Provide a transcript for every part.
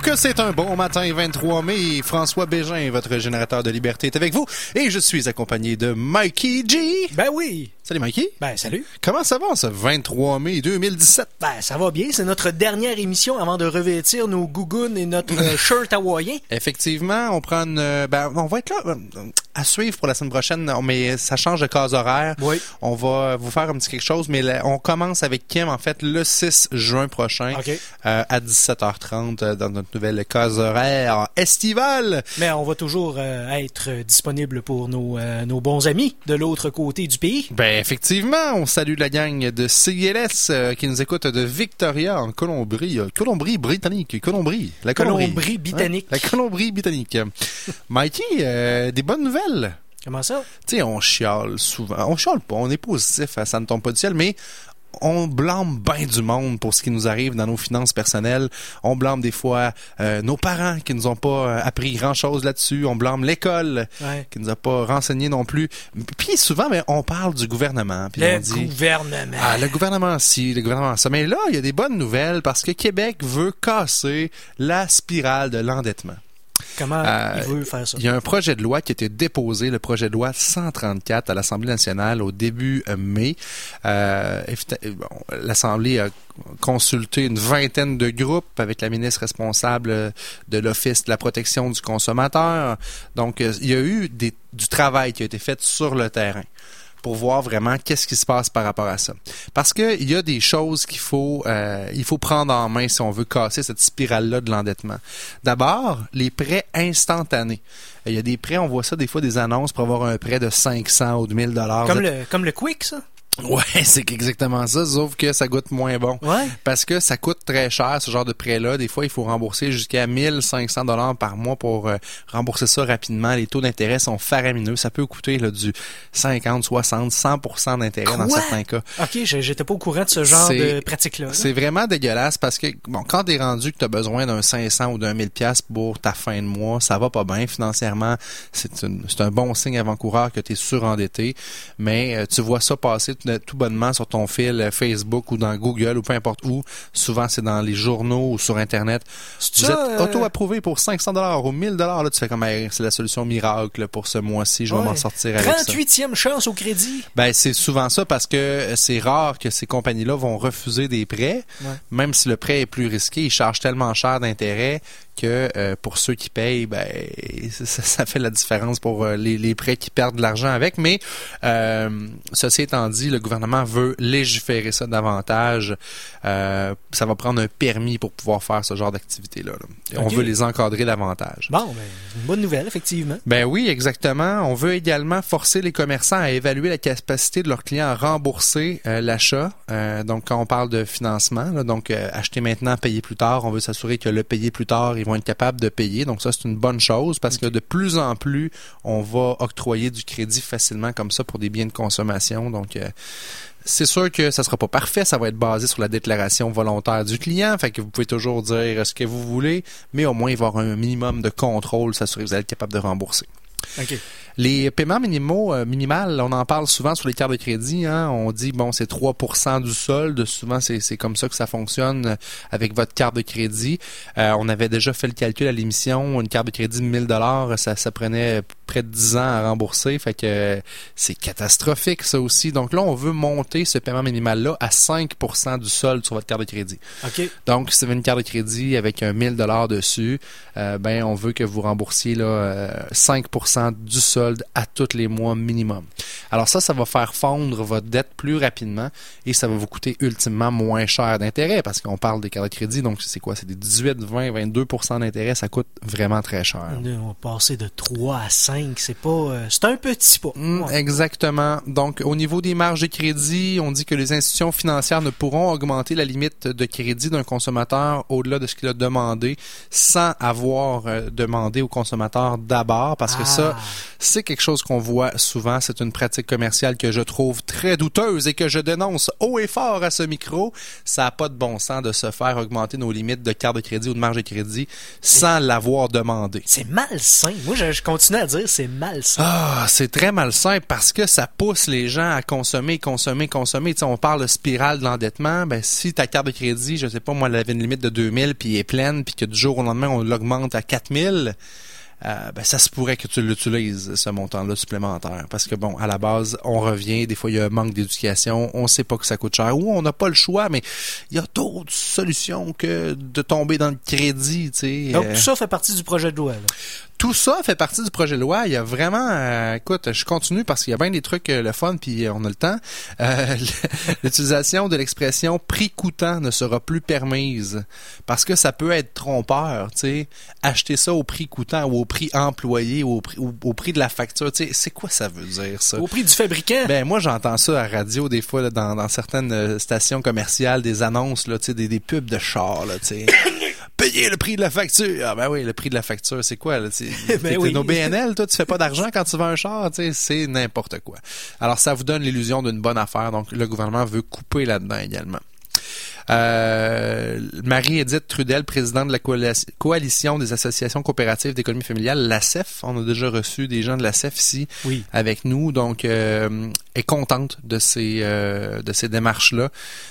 que c'est un bon matin 23 mai. François Bégin, votre générateur de liberté, est avec vous. Et je suis accompagné de Mikey G. Ben oui. Salut Mikey. Ben salut. Comment ça va ce 23 mai 2017? Ben ça va bien. C'est notre dernière émission avant de revêtir nos gougounes et notre shirt hawaïen. Effectivement, on prend on va être là à suivre pour la semaine prochaine, mais ça change de case horaire. Oui. On va vous faire un petit quelque chose, mais là, on commence avec Kim, en fait, le 6 juin prochain, Okay. à 17h30 dans notre nouvelle case horaire estivale. Mais on va toujours être disponible pour nos bons amis de l'autre côté du pays. Ben effectivement, on salue la gang de CILS qui nous écoute de Victoria en Colombie-Britannique. La Colombie-Britannique. La Colombie-Britannique. Mikey, des bonnes nouvelles. Comment ça? Tu sais, on chiale souvent. On chiale pas, on est positif, ça ne tombe pas du ciel, mais on blâme bien du monde pour ce qui nous arrive dans nos finances personnelles. On blâme des fois nos parents qui nous ont pas appris grand-chose là-dessus. On blâme l'école qui nous a pas renseigné non plus. Puis souvent, on parle du gouvernement. Puis on dit, gouvernement. Ah, le gouvernement ci, le gouvernement ça. Mais là, il y a des bonnes nouvelles parce que Québec veut casser la spirale de l'endettement. Comment il veut faire ça? Il y a un projet de loi qui a été déposé, le projet de loi 134 à l'Assemblée nationale au début mai. L'Assemblée a consulté une vingtaine de groupes avec la ministre responsable de l'Office de la protection du consommateur. Donc, il y a eu du travail qui a été fait sur le terrain pour voir vraiment qu'est-ce qui se passe par rapport à ça. Parce que il y a des choses il faut prendre en main si on veut casser cette spirale-là de l'endettement. D'abord, les prêts instantanés. Il y a des prêts, on voit ça des fois, des annonces pour avoir un prêt de 500 ou de 1000 $. Comme le Quick, ça? Ouais, c'est exactement ça, sauf que ça goûte moins bon. Ouais. Parce que ça coûte très cher, ce genre de prêt-là. Des fois, il faut rembourser jusqu'à 1500 $ par mois pour rembourser ça rapidement. Les taux d'intérêt sont faramineux. Ça peut coûter du 50, 60, 100% d'intérêt dans certains cas. OK, j'étais pas au courant de ce genre de pratique-là. C'est vraiment dégueulasse parce que, quand t'es rendu que t'as besoin d'un 500 ou d'un 1000 $ pour ta fin de mois, ça va pas bien financièrement. C'est un bon signe avant-coureur que t'es surendetté. Mais tu vois ça passer tout bonnement sur ton fil Facebook ou dans Google ou peu importe où. Souvent, c'est dans les journaux ou sur Internet. Vous êtes auto-approuvé pour 500 $ ou 1000 $. Là, tu fais comme, c'est la solution miracle pour ce mois-ci. Je vais m'en sortir avec ça. 38e chance au crédit. Ben, c'est souvent ça parce que c'est rare que ces compagnies-là vont refuser des prêts. Ouais. Même si le prêt est plus risqué, ils chargent tellement cher d'intérêt que pour ceux qui payent, ça fait la différence pour les prêts qui perdent de l'argent avec. Mais ceci étant dit, le gouvernement veut légiférer ça davantage. Ça va prendre un permis pour pouvoir faire ce genre d'activité-là. Okay. On veut les encadrer davantage. Bon, une bonne nouvelle, effectivement. Ben oui, exactement. On veut également forcer les commerçants à évaluer la capacité de leurs clients à rembourser l'achat. Donc, quand on parle de financement, donc acheter maintenant, payer plus tard, on veut s'assurer que le payer plus tard, ils vont être capables de payer. Donc ça, c'est une bonne chose parce que de plus en plus, on va octroyer du crédit facilement comme ça pour des biens de consommation. Donc, c'est sûr que ça sera pas parfait. Ça va être basé sur la déclaration volontaire du client. Fait que vous pouvez toujours dire ce que vous voulez, mais au moins, il va y avoir un minimum de contrôle, s'assurer que vous allez être capable de rembourser. Okay. Les paiements minimales, on en parle souvent sur les cartes de crédit. On dit, c'est 3% du solde. Souvent, c'est comme ça que ça fonctionne avec votre carte de crédit. On avait déjà fait le calcul à l'émission. Une carte de crédit de 1000 $, ça prenait près de 10 ans à rembourser. Fait que c'est catastrophique, ça aussi. Donc là, on veut monter ce paiement minimal-là à 5% du solde sur votre carte de crédit. Okay. Donc, si vous avez une carte de crédit avec un 1000 $ dessus, on veut que vous remboursiez 5% du solde à tous les mois minimum. Alors ça va faire fondre votre dette plus rapidement et ça va vous coûter ultimement moins cher d'intérêt parce qu'on parle des cartes de crédit, donc c'est quoi? C'est des 18, 20, 22% d'intérêt, ça coûte vraiment très cher. On va passer de 3 à 5, c'est un petit pas. Exactement. Donc au niveau des marges de crédit, on dit que les institutions financières ne pourront augmenter la limite de crédit d'un consommateur au-delà de ce qu'il a demandé sans avoir demandé au consommateur d'abord parce que ça, c'est quelque chose qu'on voit souvent. C'est une pratique commerciale que je trouve très douteuse et que je dénonce haut et fort à ce micro. Ça n'a pas de bon sens de se faire augmenter nos limites de carte de crédit ou de marge de crédit sans l'avoir demandé. C'est malsain. Moi, je continue à dire dire c'est malsain. Ah, c'est très malsain parce que ça pousse les gens à consommer. Tu sais, on parle de spirale de l'endettement. Ben, si ta carte de crédit, je sais pas, moi, elle avait une limite de 2000 puis elle est pleine puis que du jour au lendemain, on l'augmente à 4000, ben, ça se pourrait que tu l'utilises, ce montant-là supplémentaire. Parce que bon, à la base, on revient, des fois, il y a un manque d'éducation, on sait pas que ça coûte cher, ou on n'a pas le choix, mais il y a d'autres solutions que de tomber dans le crédit, tu sais. Donc, tout ça fait partie du projet de loi, là. Tout ça fait partie du projet de loi. Il y a vraiment... écoute, je continue parce qu'il y a bien des trucs le fun, puis on a le temps. L'utilisation de l'expression « prix coûtant » ne sera plus permise parce que ça peut être trompeur. Tu sais, acheter ça au prix coûtant ou au prix employé ou au prix de la facture. Tu sais, c'est quoi ça veut dire, ça? Au prix du fabricant? Ben moi, j'entends ça à la radio des fois là, dans certaines stations commerciales, des annonces, là, tu sais, des pubs de chars, là, tu sais. Payer le prix de la facture. Ah ben oui, le prix de la facture, c'est quoi là? T'es oui. nos BNL, toi, tu fais pas d'argent quand tu vends un char, tu sais, c'est n'importe quoi. Alors ça vous donne l'illusion d'une bonne affaire, donc le gouvernement veut couper là-dedans également. Marie-Édith Trudel, présidente de la Coalition des associations coopératives d'économie familiale, l'ACEF. On a déjà reçu des gens de l'ACEF ici avec nous, donc est contente de ces démarches-là.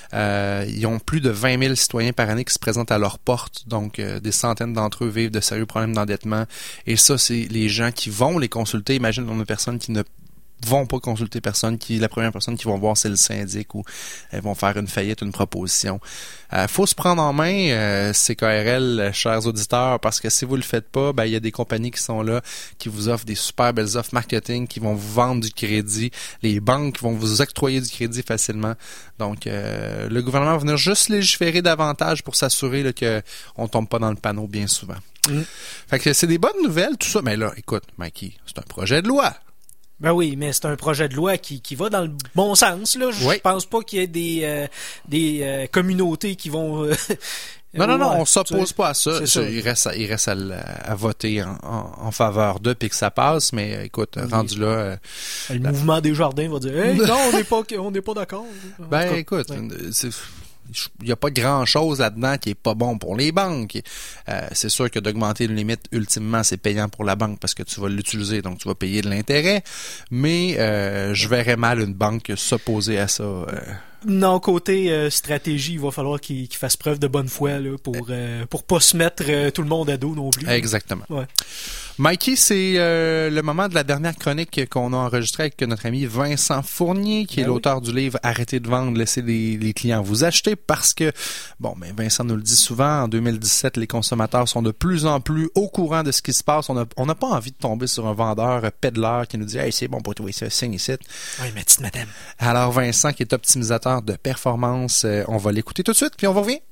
Ils ont plus de 20 000 citoyens par année qui se présentent à leur porte, donc des centaines d'entre eux vivent de sérieux problèmes d'endettement. Et ça, c'est les gens qui vont les consulter. Imagine, on a personne qui ne vont pas consulter personne, la première personne qu'ils vont voir, c'est le syndic ou elles vont faire une faillite, une proposition. Faut se prendre en main, CKRL, chers auditeurs, parce que si vous le faites pas, ben, il y a des compagnies qui sont là, qui vous offrent des super belles offres marketing, qui vont vous vendre du crédit, les banques vont vous octroyer du crédit facilement. Donc, le gouvernement va venir juste légiférer davantage pour s'assurer là, que on tombe pas dans le panneau bien souvent. Fait que c'est des bonnes nouvelles, tout ça. Mais là, écoute, Mikey, c'est un projet de loi. Ben oui, mais c'est un projet de loi qui va dans le bon sens, là. Je pense pas qu'il y ait des communautés qui vont... Non, on s'oppose pas à ça. Il reste à voter en faveur d'eux puis que ça passe, mais écoute, rendu là... le mouvement des jardins va dire « Hey, non, on n'est pas d'accord. » Ben écoute, il n'y a pas grand-chose là-dedans qui est pas bon pour les banques. C'est sûr que d'augmenter une limite, ultimement, c'est payant pour la banque parce que tu vas l'utiliser, donc tu vas payer de l'intérêt. Mais je verrais mal une banque s'opposer à ça. Non, côté stratégie, il va falloir qu'il fasse preuve de bonne foi là, pour pas se mettre tout le monde à dos non plus. Exactement. Ouais. Mikey, c'est le moment de la dernière chronique qu'on a enregistrée avec notre ami Vincent Fournier, qui est l'auteur du livre « Arrêtez de vendre, laissez les clients vous acheter » parce que, Vincent nous le dit souvent, en 2017, les consommateurs sont de plus en plus au courant de ce qui se passe. On n'a pas envie de tomber sur un vendeur pédaleur qui nous dit « Hey, c'est bon pour toi, ça, signe ici. » Oui, ma petite madame. Alors, Vincent, qui est optimisateur de performance, on va l'écouter tout de suite, puis on va revenir.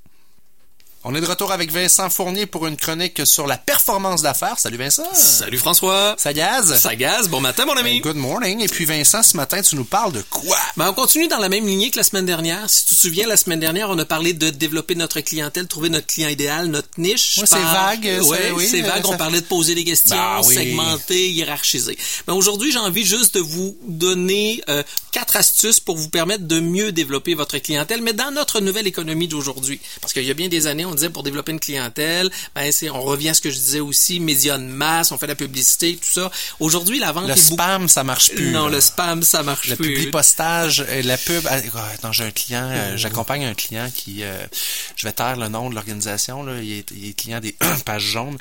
On est de retour avec Vincent Fournier pour une chronique sur la performance d'affaires. Salut Vincent. Salut François. Ça gaze? Ça gaze. Bon matin, mon ami. Good morning. Et puis Vincent, ce matin, tu nous parles de quoi? On continue dans la même lignée que la semaine dernière. Si tu te souviens, la semaine dernière, on a parlé de développer notre clientèle, trouver notre client idéal, notre niche. Ouais, c'est vague. C'est vague. On parlait de poser des questions, segmenter, hiérarchiser. Aujourd'hui, j'ai envie juste de vous donner 4 astuces pour vous permettre de mieux développer votre clientèle, mais dans notre nouvelle économie d'aujourd'hui. Parce qu'il y a bien des années, on disait pour développer une clientèle, on revient à ce que je disais aussi, médias de masse, on fait la publicité, tout ça. Aujourd'hui, la vente le spam, ça marche plus. Non, le spam, ça marche plus. Le publipostage, la pub. Attends, j'ai un client, j'accompagne un client qui, je vais taire le nom de l'organisation, là, il est client des pages jaunes.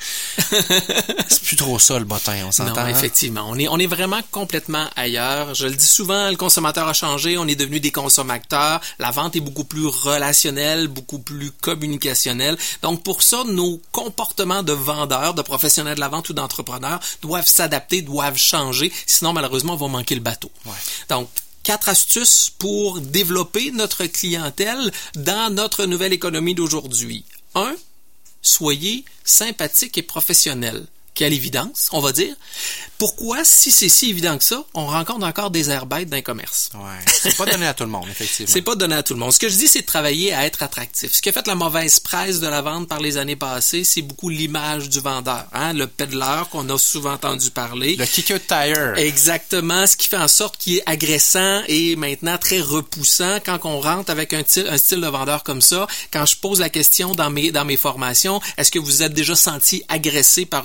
C'est plus trop ça, le bottin, on s'entend. Non, effectivement. On est vraiment complètement ailleurs. Je le dis souvent, le consommateur a changé, on est devenu des consommateurs. La vente est beaucoup plus relationnelle, beaucoup plus communicationnelle. Donc, pour ça, nos comportements de vendeurs, de professionnels de la vente ou d'entrepreneurs doivent s'adapter, doivent changer. Sinon, malheureusement, on va manquer le bateau. Ouais. Donc, 4 astuces pour développer notre clientèle dans notre nouvelle économie d'aujourd'hui. 1. Soyez sympathique et professionnel. Quelle évidence, on va dire. Pourquoi, si c'est si évident que ça, on rencontre encore des airs bêtes dans les commerces? Ouais, c'est pas donné à tout le monde, effectivement. C'est pas donné à tout le monde. Ce que je dis, c'est de travailler à être attractif. Ce qui a fait la mauvaise presse de la vente par les années passées, c'est beaucoup l'image du vendeur. Hein? Le pédaleur qu'on a souvent entendu parler. Le kicker tire. Exactement. Ce qui fait en sorte qu'il est agressant et maintenant très repoussant quand on rentre avec un style de vendeur comme ça. Quand je pose la question dans mes formations, est-ce que vous êtes déjà senti agressé par un vendeur?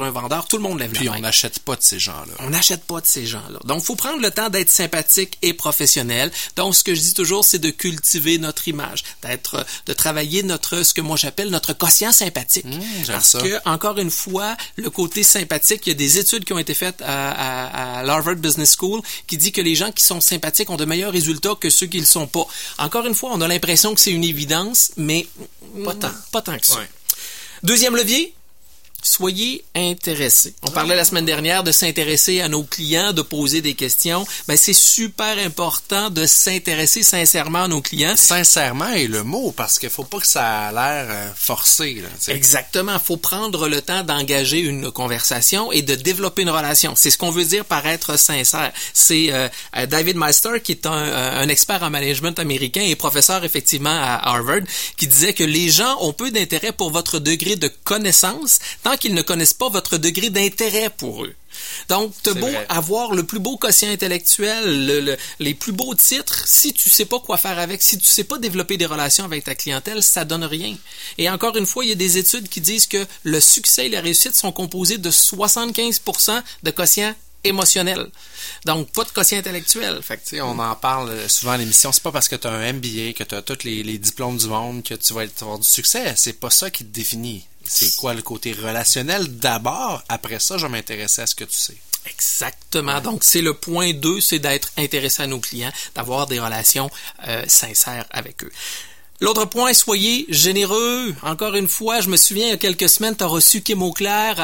Alors, tout le monde lève la main. Puis on n'achète pas de ces gens-là. On n'achète pas de ces gens-là. Donc, il faut prendre le temps d'être sympathique et professionnel. Donc, ce que je dis toujours, c'est de cultiver notre image, de travailler ce que moi j'appelle notre quotient sympathique. Parce que, encore une fois, le côté sympathique, il y a des études qui ont été faites à l'Harvard Business School qui dit que les gens qui sont sympathiques ont de meilleurs résultats que ceux qui le sont pas. Encore une fois, on a l'impression que c'est une évidence, mais pas tant que ça. Ouais. Deuxième levier, soyez intéressés. On parlait la semaine dernière de s'intéresser à nos clients, de poser des questions. Ben, c'est super important de s'intéresser sincèrement à nos clients. Sincèrement est le mot, parce qu'il faut pas que ça a l'air forcé. Là, exactement. Il faut prendre le temps d'engager une conversation et de développer une relation. C'est ce qu'on veut dire par être sincère. C'est David Meister, qui est un expert en management américain et professeur effectivement à Harvard, qui disait que les gens ont peu d'intérêt pour votre degré de connaissance tant qu'ils ne connaissent pas votre degré d'intérêt pour eux. Donc, t'as beau avoir le plus beau quotient intellectuel, les plus beaux titres, si tu sais pas quoi faire avec, si tu sais pas développer des relations avec ta clientèle, ça donne rien. Et encore une fois, il y a des études qui disent que le succès et la réussite sont composés de 75% de quotient émotionnel. Donc, pas de quotient intellectuel. Fait que, on en parle souvent à l'émission. C'est pas parce que tu as un MBA, que tu as tous les diplômes du monde, que tu vas avoir du succès. C'est pas ça qui te définit. C'est quoi le côté relationnel d'abord? Après ça, je vais m'intéresser à ce que tu sais. Exactement. Donc, c'est le point 2, c'est d'être intéressé à nos clients, d'avoir des relations sincères avec eux. L'autre point, soyez généreux. Encore une fois, je me souviens, il y a quelques semaines, tu as reçu Kim Auclair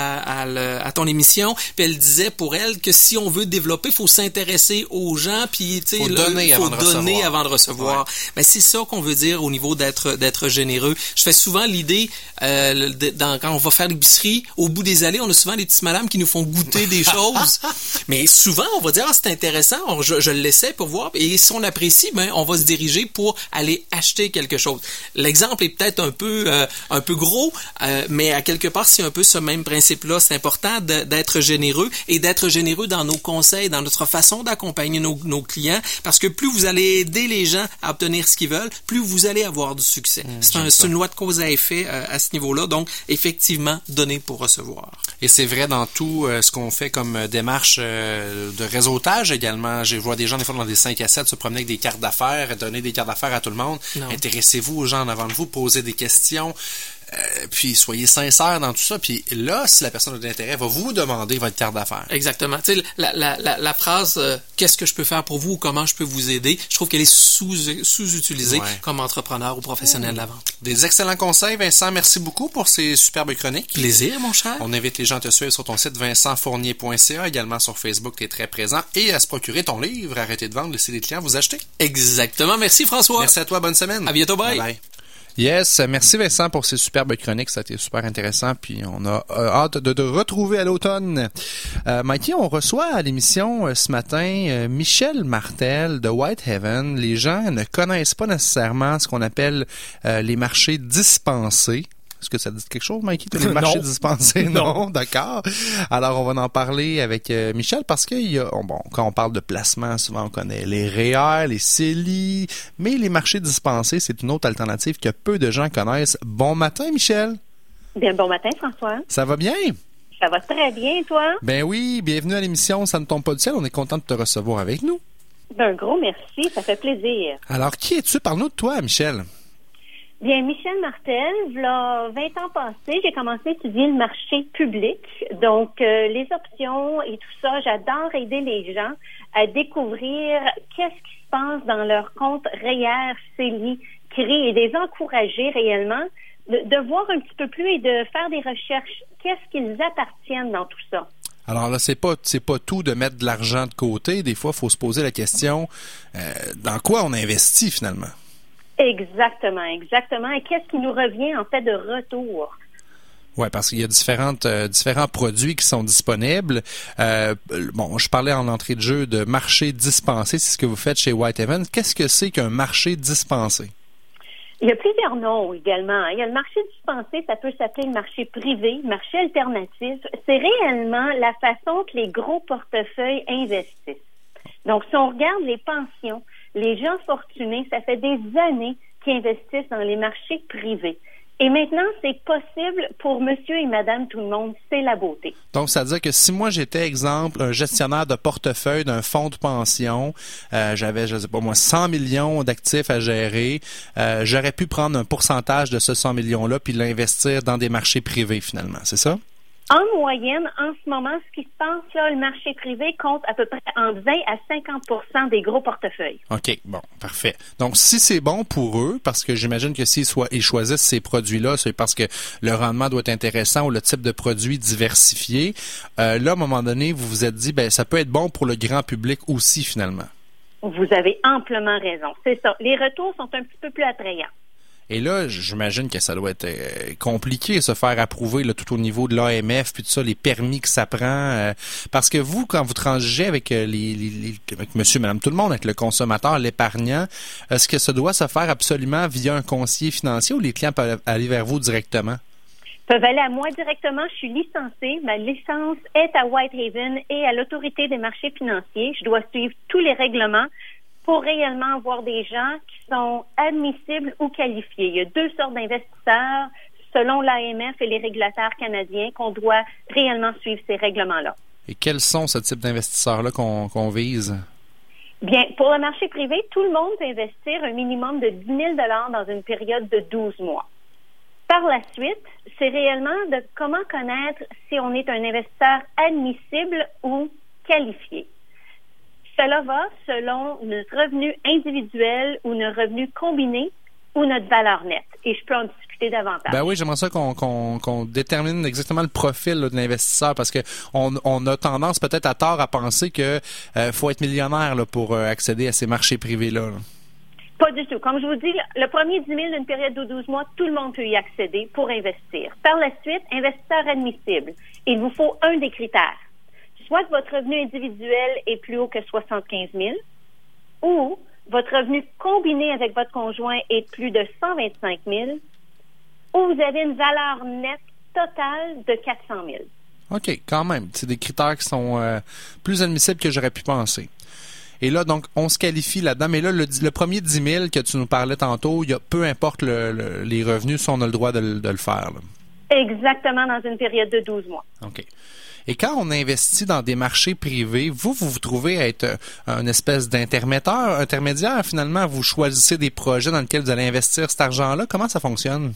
à ton émission, puis elle disait pour elle que si on veut développer, il faut s'intéresser aux gens, puis tu sais, faut donner avant de recevoir. Ouais. Ben, c'est ça qu'on veut dire au niveau d'être généreux. Je fais souvent l'idée, quand on va faire l'épicerie, au bout des allées, on a souvent des petites madames qui nous font goûter des choses. Mais souvent, on va dire, c'est intéressant, je l'essaie pour voir, et si on apprécie, ben, on va se diriger pour aller acheter quelque chose. L'exemple est peut-être un peu gros, mais à quelque part, c'est un peu ce même principe-là. C'est important d'être généreux et d'être généreux dans nos conseils, dans notre façon d'accompagner nos clients, parce que plus vous allez aider les gens à obtenir ce qu'ils veulent, plus vous allez avoir du succès. C'est une loi de cause à effet à ce niveau-là. Donc, effectivement, donner pour recevoir. Et c'est vrai dans tout ce qu'on fait comme démarche de réseautage également. Je vois des gens, des fois, dans des 5 à 7, se promener avec des cartes d'affaires, donner des cartes d'affaires à tout le monde. Non. Intéressez-vous aux gens en avant de vous, posez des questions, puis soyez sincères dans tout ça. Puis là, si la personne a de l'intérêt, va vous demander votre carte d'affaires. Exactement. Tu sais, la phrase « Qu'est-ce que je peux faire pour vous » ou « Comment je peux vous aider », je trouve qu'elle est sous-utilisée comme entrepreneur ou professionnel de la vente. Des excellents conseils, Vincent. Merci beaucoup pour ces superbes chroniques. Plaisir, mon cher. On invite les gens à te suivre sur ton site vincentfournier.ca, également sur Facebook, tu es très présent, et à se procurer ton livre, Arrêtez de vendre, laissez les clients vous acheter. Exactement. Merci, François. Merci à toi. Bonne semaine. À bientôt. Bye. Bye. Yes, merci Vincent pour ces superbes chroniques, ça a été super intéressant, puis on a hâte de te retrouver à l'automne. Mikey, on reçoit à l'émission ce matin Michel Martel de Whitehaven. Les gens ne connaissent pas nécessairement ce qu'on appelle les marchés dispensés. Est-ce que ça dit quelque chose, Mikey, tous les marchés dispensés? Non, d'accord. Alors, on va en parler avec Michel parce que quand on parle de placement, souvent on connaît les REER, les CELI, mais les marchés dispensés, c'est une autre alternative que peu de gens connaissent. Bon matin, Michel. Bien, bon matin, François. Ça va bien? Ça va très bien, toi? Ben oui, bienvenue à l'émission Ça ne tombe pas du ciel. On est content de te recevoir avec nous. Un gros merci, ça fait plaisir. Alors, qui es-tu? Parle-nous de toi, Michel. Bien, Michel Martel, il y a 20 ans passés, j'ai commencé à étudier le marché public. Donc, les options et tout ça, j'adore aider les gens à découvrir qu'est-ce qui se passe dans leur compte REER, CELI, CRI et les encourager réellement de voir un petit peu plus et de faire des recherches. Qu'est-ce qu'ils appartiennent dans tout ça? Alors là, c'est pas tout de mettre de l'argent de côté. Des fois, il faut se poser la question, dans quoi on investit finalement? Exactement. Et qu'est-ce qui nous revient en fait de retour? Oui, parce qu'il y a différents produits qui sont disponibles. Je parlais en entrée de jeu de marché dispensé, c'est ce que vous faites chez Whitehaven. Qu'est-ce que c'est qu'un marché dispensé? Il y a plusieurs noms également. Il y a le marché dispensé, ça peut s'appeler le marché privé, marché alternatif. C'est réellement la façon que les gros portefeuilles investissent. Donc, si on regarde les pensions, les gens fortunés, ça fait des années qu'ils investissent dans les marchés privés. Et maintenant, c'est possible pour monsieur et madame tout le monde. C'est la beauté. Donc, ça veut dire que si moi, j'étais, exemple, un gestionnaire de portefeuille d'un fonds de pension, j'avais, je sais pas moi, 100 millions d'actifs à gérer, j'aurais pu prendre un pourcentage de ce 100 millions-là puis l'investir dans des marchés privés, finalement. C'est ça? En moyenne, en ce moment, ce qui se passe, là, le marché privé compte à peu près entre 20 à 50% des gros portefeuilles. OK, bon, parfait. Donc, si c'est bon pour eux, parce que j'imagine que ils choisissent ces produits-là, c'est parce que le rendement doit être intéressant ou le type de produit diversifié. Là, à un moment donné, vous vous êtes dit, ben, ça peut être bon pour le grand public aussi, finalement. Vous avez amplement raison. C'est ça. Les retours sont un petit peu plus attrayants. Et là, j'imagine que ça doit être compliqué de se faire approuver là, tout au niveau de l'AMF puis tout ça, les permis que ça prend. Parce que vous, quand vous transigez avec avec monsieur, madame, tout le monde, avec le consommateur, l'épargnant, est-ce que ça doit se faire absolument via un conseiller financier ou les clients peuvent aller vers vous directement? Peuvent aller à moi directement. Je suis licenciée. Ma licence est à Whitehaven et à l'Autorité des marchés financiers. Je dois suivre tous les règlements pour réellement avoir des gens qui sont admissibles ou qualifiés. Il y a deux sortes d'investisseurs selon l'AMF et les régulateurs canadiens qu'on doit réellement suivre ces règlements-là. Et quels sont ce type d'investisseurs-là qu'on vise? Bien, pour le marché privé, tout le monde peut investir un minimum de 10 000 $ dans une période de 12 mois. Par la suite, c'est réellement de comment connaître si on est un investisseur admissible ou qualifié. Cela va selon notre revenu individuel ou notre revenu combiné ou notre valeur nette. Et je peux en discuter davantage. Ben oui, j'aimerais ça qu'on détermine exactement le profil là, de l'investisseur parce que on a tendance peut-être à tort à penser que faut être millionnaire là, pour accéder à ces marchés privés-là. Là. Pas du tout. Comme je vous dis, le premier 10 000 d'une période de 12 mois, tout le monde peut y accéder pour investir. Par la suite, investisseur admissible. Il vous faut un des critères. Soit que votre revenu individuel est plus haut que 75 000 ou votre revenu combiné avec votre conjoint est plus de 125 000 ou vous avez une valeur nette totale de 400 000. OK, quand même. C'est des critères qui sont plus admissibles que j'aurais pu penser. Et là, donc, on se qualifie là-dedans. Mais là, le premier 10 000 que tu nous parlais tantôt, peu importe les revenus, si on a le droit de le faire. Là. Exactement, dans une période de 12 mois. OK. Et quand on investit dans des marchés privés, vous trouvez être un espèce intermédiaire, finalement, vous choisissez des projets dans lesquels vous allez investir cet argent-là. Comment ça fonctionne?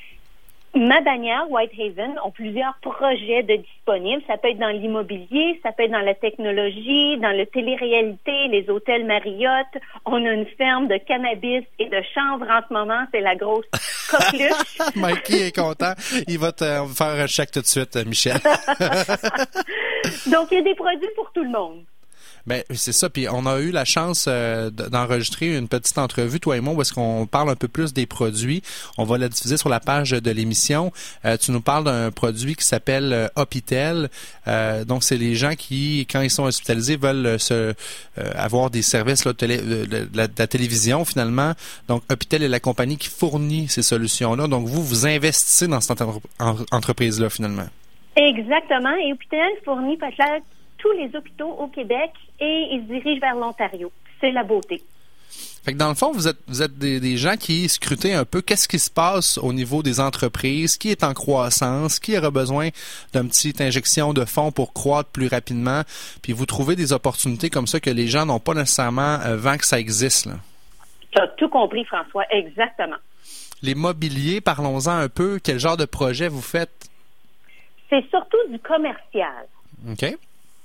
Ma bannière, Whitehaven, ont plusieurs projets de disponibles. Ça peut être dans l'immobilier, ça peut être dans la technologie, dans le télé-réalité, les hôtels Marriott. On a une ferme de cannabis et de chanvre en ce moment. C'est la grosse coqueluche. Mikey est content. Il va te faire un chèque tout de suite, Michel. Donc, il y a des produits pour tout le monde. Ben c'est ça. Puis on a eu la chance d'enregistrer une petite entrevue, toi et moi, où est-ce qu'on parle un peu plus des produits. On va la diffuser sur la page de l'émission. Tu nous parles d'un produit qui s'appelle Hopitel. Donc c'est les gens qui, quand ils sont hospitalisés, veulent avoir des services là, de la télévision finalement. Donc Hopitel est la compagnie qui fournit ces solutions-là. Donc vous investissez dans cette entreprise-là finalement. Exactement. Et Hopitel fournit peut-être tous les hôpitaux au Québec et ils se dirigent vers l'Ontario. C'est la beauté. Fait que dans le fond, vous êtes des gens qui scrutez un peu qu'est-ce qui se passe au niveau des entreprises, qui est en croissance, qui aura besoin d'une petite injection de fonds pour croître plus rapidement, puis vous trouvez des opportunités comme ça que les gens n'ont pas nécessairement vent que ça existe. Tu as tout compris, François. Exactement. Les mobiliers, parlons-en un peu. Quel genre de projet vous faites? C'est surtout du commercial. OK.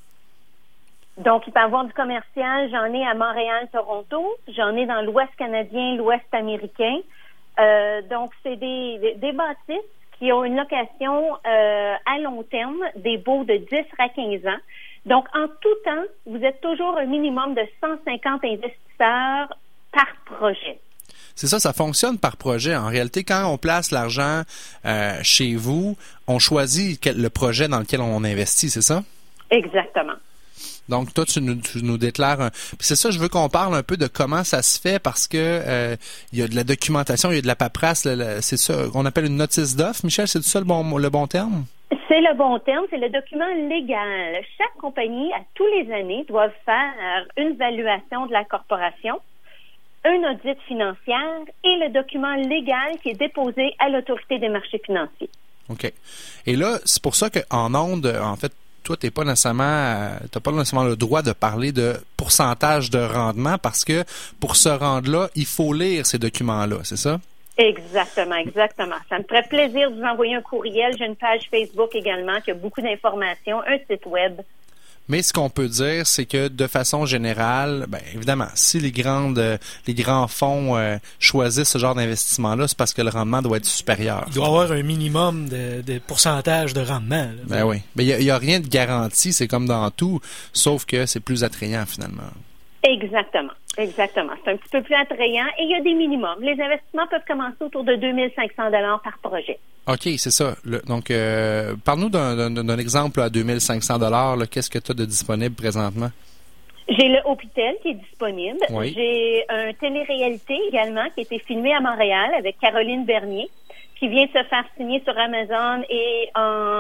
Donc, il peut y avoir du commercial. J'en ai à Montréal, Toronto. J'en ai dans l'Ouest canadien, l'Ouest américain. Donc, c'est des bâtisses qui ont une location à long terme, des baux de 10 à 15 ans. Donc, en tout temps, vous êtes toujours un minimum de 150 investisseurs par projet. C'est ça fonctionne par projet. En réalité, quand on place l'argent chez vous, on choisit le projet dans lequel on investit, c'est ça? Exactement. Donc, toi, tu nous déclares Puis c'est ça, je veux qu'on parle un peu de comment ça se fait parce que il y a de la documentation, il y a de la paperasse. C'est ça qu'on appelle une notice d'offre. Michel, c'est ça le bon terme? C'est le bon terme, c'est le document légal. Chaque compagnie, à tous les années, doit faire une évaluation de la corporation un audit financière et le document légal qui est déposé à l'Autorité des marchés financiers. OK. Et là, c'est pour ça qu'en ondes, en fait, toi, t'as pas nécessairement le droit de parler de pourcentage de rendement parce que pour se rendre là, il faut lire ces documents-là, c'est ça? Exactement. Ça me ferait plaisir de vous envoyer un courriel. J'ai une page Facebook également qui a beaucoup d'informations, un site web. Mais ce qu'on peut dire, c'est que de façon générale, bien évidemment, si les grands fonds choisissent ce genre d'investissement-là, c'est parce que le rendement doit être supérieur. Il doit y avoir un minimum de pourcentage de rendement. Là. Ben oui. Mais il y a rien de garanti, c'est comme dans tout, sauf que c'est plus attrayant finalement. Exactement. C'est un petit peu plus attrayant et il y a des minimums. Les investissements peuvent commencer autour de 2500 $ par projet. OK, c'est ça. Donc, parle-nous d'un exemple à 2500 $. Qu'est-ce que tu as de disponible présentement? J'ai le Hôpital qui est disponible. Oui. J'ai un télé-réalité également qui a été filmé à Montréal avec Caroline Bernier qui vient de se faire signer sur Amazon et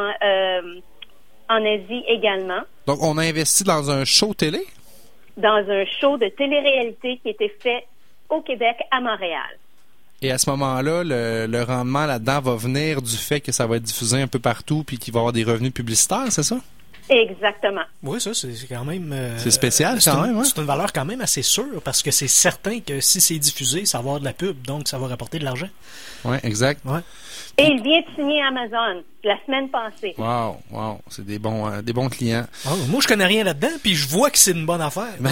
en Asie également. Donc, on a investi dans un show télé? Dans un show de télé-réalité qui a été fait au Québec, à Montréal. Et à ce moment-là, le rendement là-dedans va venir du fait que ça va être diffusé un peu partout puis qu'il va y avoir des revenus publicitaires, c'est ça? Exactement. Oui, ça, c'est quand même... c'est spécial quand même, hein? C'est une valeur quand même assez sûre parce que c'est certain que si c'est diffusé, ça va avoir de la pub, donc ça va rapporter de l'argent. Oui, exact. Ouais. Et il vient de signer Amazon la semaine passée. Wow. C'est des bons clients. Oh, moi, je connais rien là-dedans, puis je vois que c'est une bonne affaire. Ben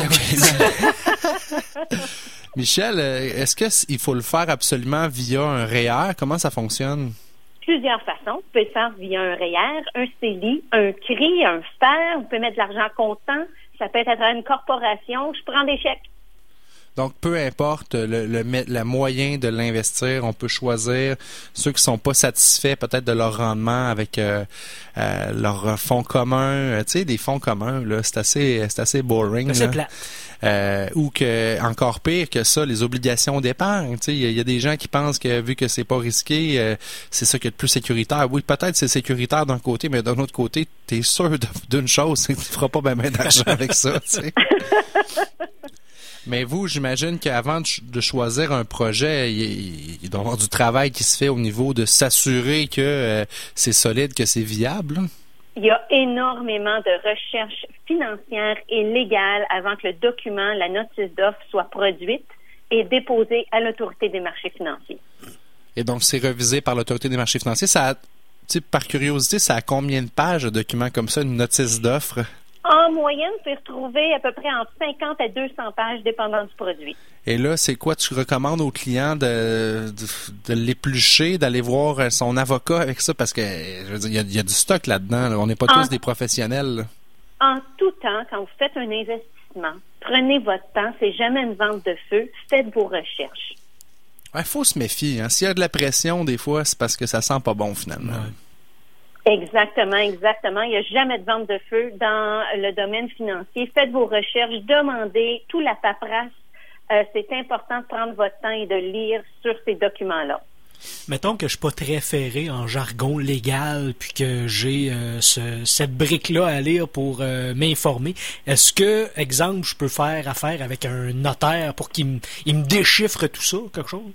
oui. Michel, est-ce qu'il faut le faire absolument via un REER? Comment ça fonctionne? Plusieurs façons. Vous pouvez le faire via un REER, un CELI, un CRI, un FER. Vous pouvez mettre de l'argent comptant. Ça peut être à travers une corporation. Je prends des chèques. Donc, peu importe le moyen de l'investir, on peut choisir ceux qui sont pas satisfaits peut-être de leur rendement avec leur fonds commun. Tu sais, des fonds communs, là, c'est assez boring. C'est plat. Ou que encore pire que ça, les obligations d'épargne. Tu sais, il y a des gens qui pensent que vu que c'est pas risqué, c'est ça qui est le plus sécuritaire. Oui, peut-être c'est sécuritaire d'un côté, mais d'un autre côté, t'es sûr d'une chose, c'est que tu feras pas bien d'argent avec ça. Tu sais. Mais vous, j'imagine qu'avant de choisir un projet, il doit y avoir du travail qui se fait au niveau de s'assurer que c'est solide, que c'est viable. Il y a énormément de recherches financières et légales avant que le document, la notice d'offre, soit produite et déposée à l'Autorité des marchés financiers. Et donc, c'est revisé par l'Autorité des marchés financiers. Par curiosité, ça a combien de pages de documents comme ça, une notice d'offre? En moyenne, vous pouvez retrouver à peu près entre 50 à 200 pages, dépendant du produit. Et là, c'est quoi? Tu recommandes aux clients de l'éplucher, d'aller voir son avocat avec ça? Parce que, je veux dire, il y a du stock là-dedans. Là. On n'est pas tous des professionnels. Là. En tout temps, quand vous faites un investissement, prenez votre temps. C'est jamais une vente de feu. Faites vos recherches. Il faut se méfier. Hein. S'il y a de la pression, des fois, c'est parce que ça sent pas bon, finalement. Ouais. Exactement. Il n'y a jamais de vente de feu dans le domaine financier. Faites vos recherches, demandez tout la paperasse. C'est important de prendre votre temps et de lire sur ces documents-là. Mettons que je suis pas très ferré en jargon légal puis que j'ai cette brique-là à lire pour m'informer. Est-ce que, exemple, je peux faire affaire avec un notaire pour qu'il me déchiffre tout ça, quelque chose?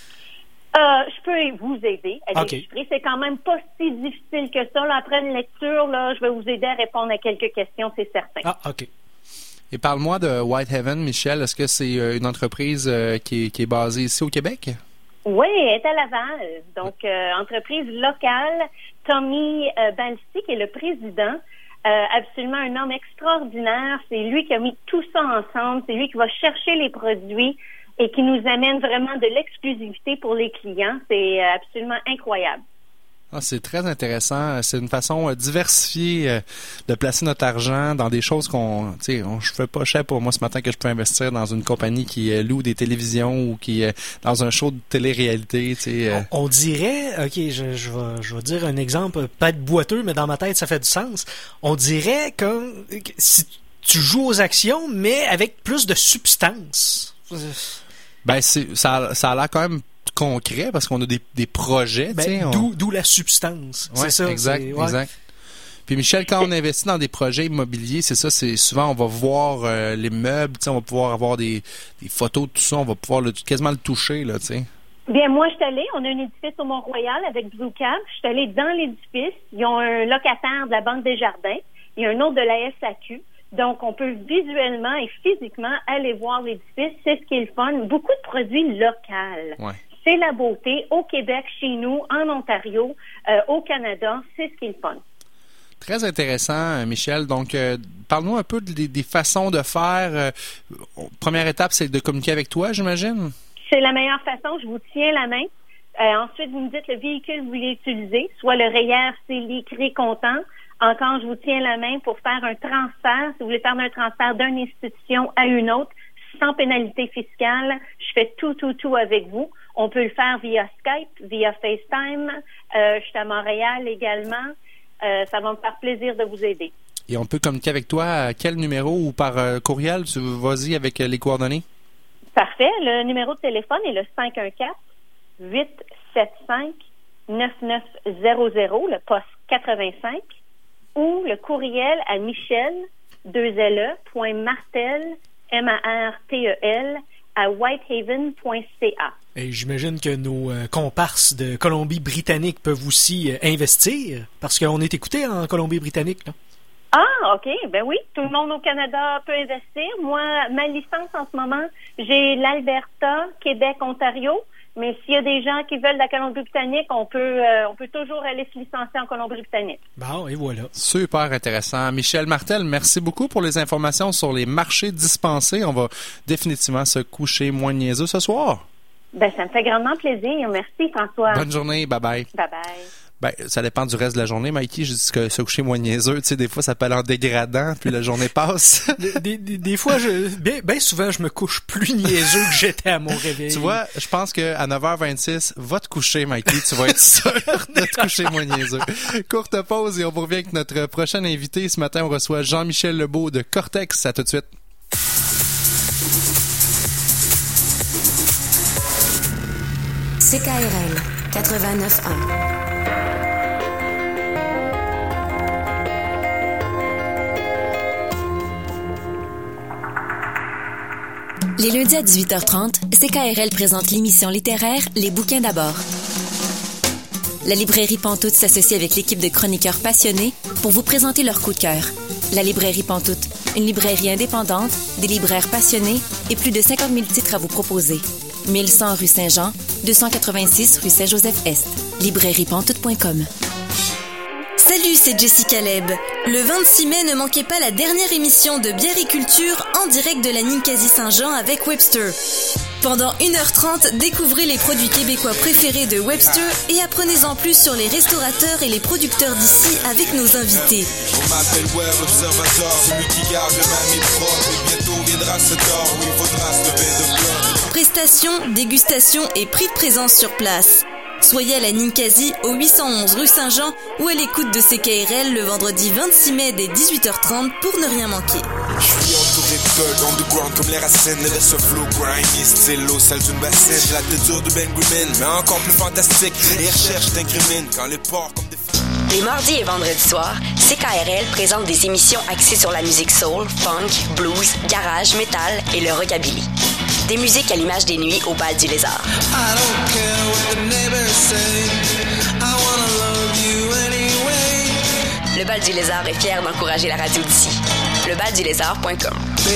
Je peux vous aider à déchiffrer. C'est quand même pas si difficile que ça. Là, après une lecture, là, je vais vous aider à répondre à quelques questions, c'est certain. Ah, OK. Et parle-moi de Whitehaven, Michel. Est-ce que c'est une entreprise qui est basée ici au Québec? Oui, elle est à Laval. Donc, entreprise locale. Tommy Balsi, qui est le président, absolument un homme extraordinaire. C'est lui qui a mis tout ça ensemble. C'est lui qui va chercher les produits et qui nous amène vraiment de l'exclusivité pour les clients. C'est absolument incroyable. Ah, c'est très intéressant. C'est une façon diversifiée de placer notre argent dans des choses je fais pas cher pour moi ce matin que je peux investir dans une compagnie qui loue des télévisions ou qui dans un show de télé-réalité. On dirait, OK, je vais dire un exemple peut-être boiteux, mais dans ma tête, ça fait du sens. On dirait comme si tu joues aux actions, mais avec plus de substance. Ben, ça a l'air quand même concret parce qu'on a des projets. D'où la substance. Ouais, c'est ça. Exact. Puis Michel, quand on investit dans des projets immobiliers, c'est ça, c'est souvent on va voir les meubles, on va pouvoir avoir des photos de tout ça, on va pouvoir quasiment le toucher, là, tu sais. Bien, moi, je suis allée, on a un édifice au Mont-Royal avec Blue Cab. Je suis allée dans l'édifice. Ils ont un locataire de la Banque Desjardins. Il y a un autre de la SAQ. Donc, on peut visuellement et physiquement aller voir l'édifice. C'est ce qui est le fun. Beaucoup de produits locaux. Ouais. C'est la beauté. Au Québec, chez nous, en Ontario, au Canada, c'est ce qui est le fun. Très intéressant, Michel. Donc, parle-nous un peu des façons de faire. Première étape, c'est de communiquer avec toi, j'imagine? C'est la meilleure façon. Je vous tiens la main. Ensuite, vous me dites le véhicule que vous voulez utiliser, soit le REER, CELI, CRI, comptant. Encore, je vous tiens la main pour faire un transfert. Si vous voulez faire un transfert d'une institution à une autre, sans pénalité fiscale, je fais tout avec vous. On peut le faire via Skype, via FaceTime. Je suis à Montréal également. Ça va me faire plaisir de vous aider. Et on peut communiquer avec toi à quel numéro ou par courriel? Vas-y avec les coordonnées. Parfait. Le numéro de téléphone est le 514-875-9900, le poste 85, ou le courriel à michel.martel, M-A-R-T-E-L, à whitehaven.ca. Et j'imagine que nos comparses de Colombie-Britannique peuvent aussi investir, parce qu'on est écouté en Colombie-Britannique, là. Ah, OK. Ben oui, tout le monde au Canada peut investir. Moi, ma licence en ce moment, j'ai l'Alberta, Québec, Ontario. Mais s'il y a des gens qui veulent la Colombie-Britannique, on peut toujours aller se licencier en Colombie-Britannique. Bon, et voilà. Super intéressant. Michel Martel, merci beaucoup pour les informations sur les marchés dispensés. On va définitivement se coucher moins niaiseux ce soir. Ben, ça me fait grandement plaisir. Merci, François. Bonne journée. Bye-bye. Bye-bye. Ben, ça dépend du reste de la journée, Mikey. Je dis que se coucher moins niaiseux, tu sais, des fois, ça peut aller en dégradant, puis la journée passe. Des fois, bien souvent, je me couche plus niaiseux que j'étais à mon réveil. Tu vois, je pense que à 9h26, va te coucher, Mikey. Tu vas être sûr de te coucher moins niaiseux. Courte pause et on vous revient avec notre prochain invité. Ce matin, on reçoit Jean-Michel Lebeau de Cortex. À tout de suite. CKRL 89.1. Les lundis à 18h30, CKRL présente l'émission littéraire Les bouquins d'abord. La librairie Pantoute s'associe avec l'équipe de chroniqueurs passionnés pour vous présenter leur coup de cœur. La librairie Pantoute, une librairie indépendante, des libraires passionnés et plus de 50 000 titres à vous proposer. 1100 rue Saint-Jean, 286 rue Saint-Joseph-Est. librairiepantoute.com. Salut, c'est Jessica Leb. Le 26 mai, ne manquez pas la dernière émission de Bière et Culture en direct de la Ninkasi Saint-Jean avec Webster. Pendant 1h30, découvrez les produits québécois préférés de Webster et apprenez-en plus sur les restaurateurs et les producteurs d'ici avec nos invités. On m'appelle Web Observateur, celui qui garde le mamie propre. Et bientôt viendra cet or où il faudra se lever de bloc. Prestations, dégustations et prix de présence sur place. Soyez à la Ninkasi au 811 rue Saint-Jean ou à l'écoute de CKRL le vendredi 26 mai dès 18h30 pour ne rien manquer. Je suis entouré de gold underground comme les racines de ce flow grimy. Style l'eau, celle d'une bassine. J'ai la tête dure de Ben Grimmin, mais encore plus fantastique. Les recherches t'incriminent quand les porcs comme des... Les mardis et vendredis soirs, CKRL présente des émissions axées sur la musique soul, funk, blues, garage, metal et le rockabilly. Des musiques à l'image des nuits au Bal du Lézard. Le Bal du Lézard est fier d'encourager la radio d'ici. Lebaldulézard.com.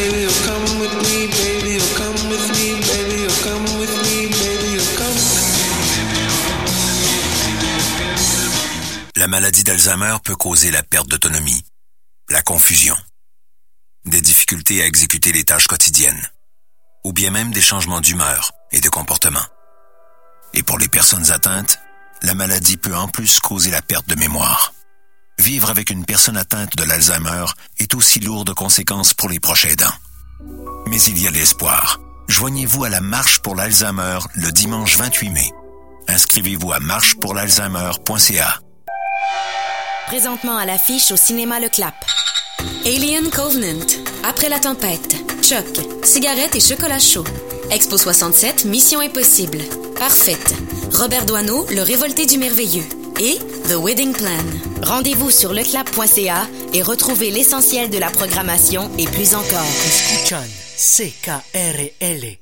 La maladie d'Alzheimer peut causer la perte d'autonomie, la confusion, des difficultés à exécuter les tâches quotidiennes, ou bien même des changements d'humeur et de comportement. Et pour les personnes atteintes, la maladie peut en plus causer la perte de mémoire. Vivre avec une personne atteinte de l'Alzheimer est aussi lourd de conséquences pour les proches aidants. Mais il y a l'espoir. Joignez-vous à la Marche pour l'Alzheimer le dimanche 28 mai. Inscrivez-vous à marchepourlalzheimer.ca. Présentement à l'affiche au cinéma Le Clap. Alien Covenant, Après la tempête, Chuck, Cigarettes et chocolat chaud. Expo 67, Mission impossible. Parfaite. Robert Doisneau, Le révolté du merveilleux. Et The Wedding Plan. Rendez-vous sur leclap.ca et retrouvez l'essentiel de la programmation et plus encore. Escuchan CKRL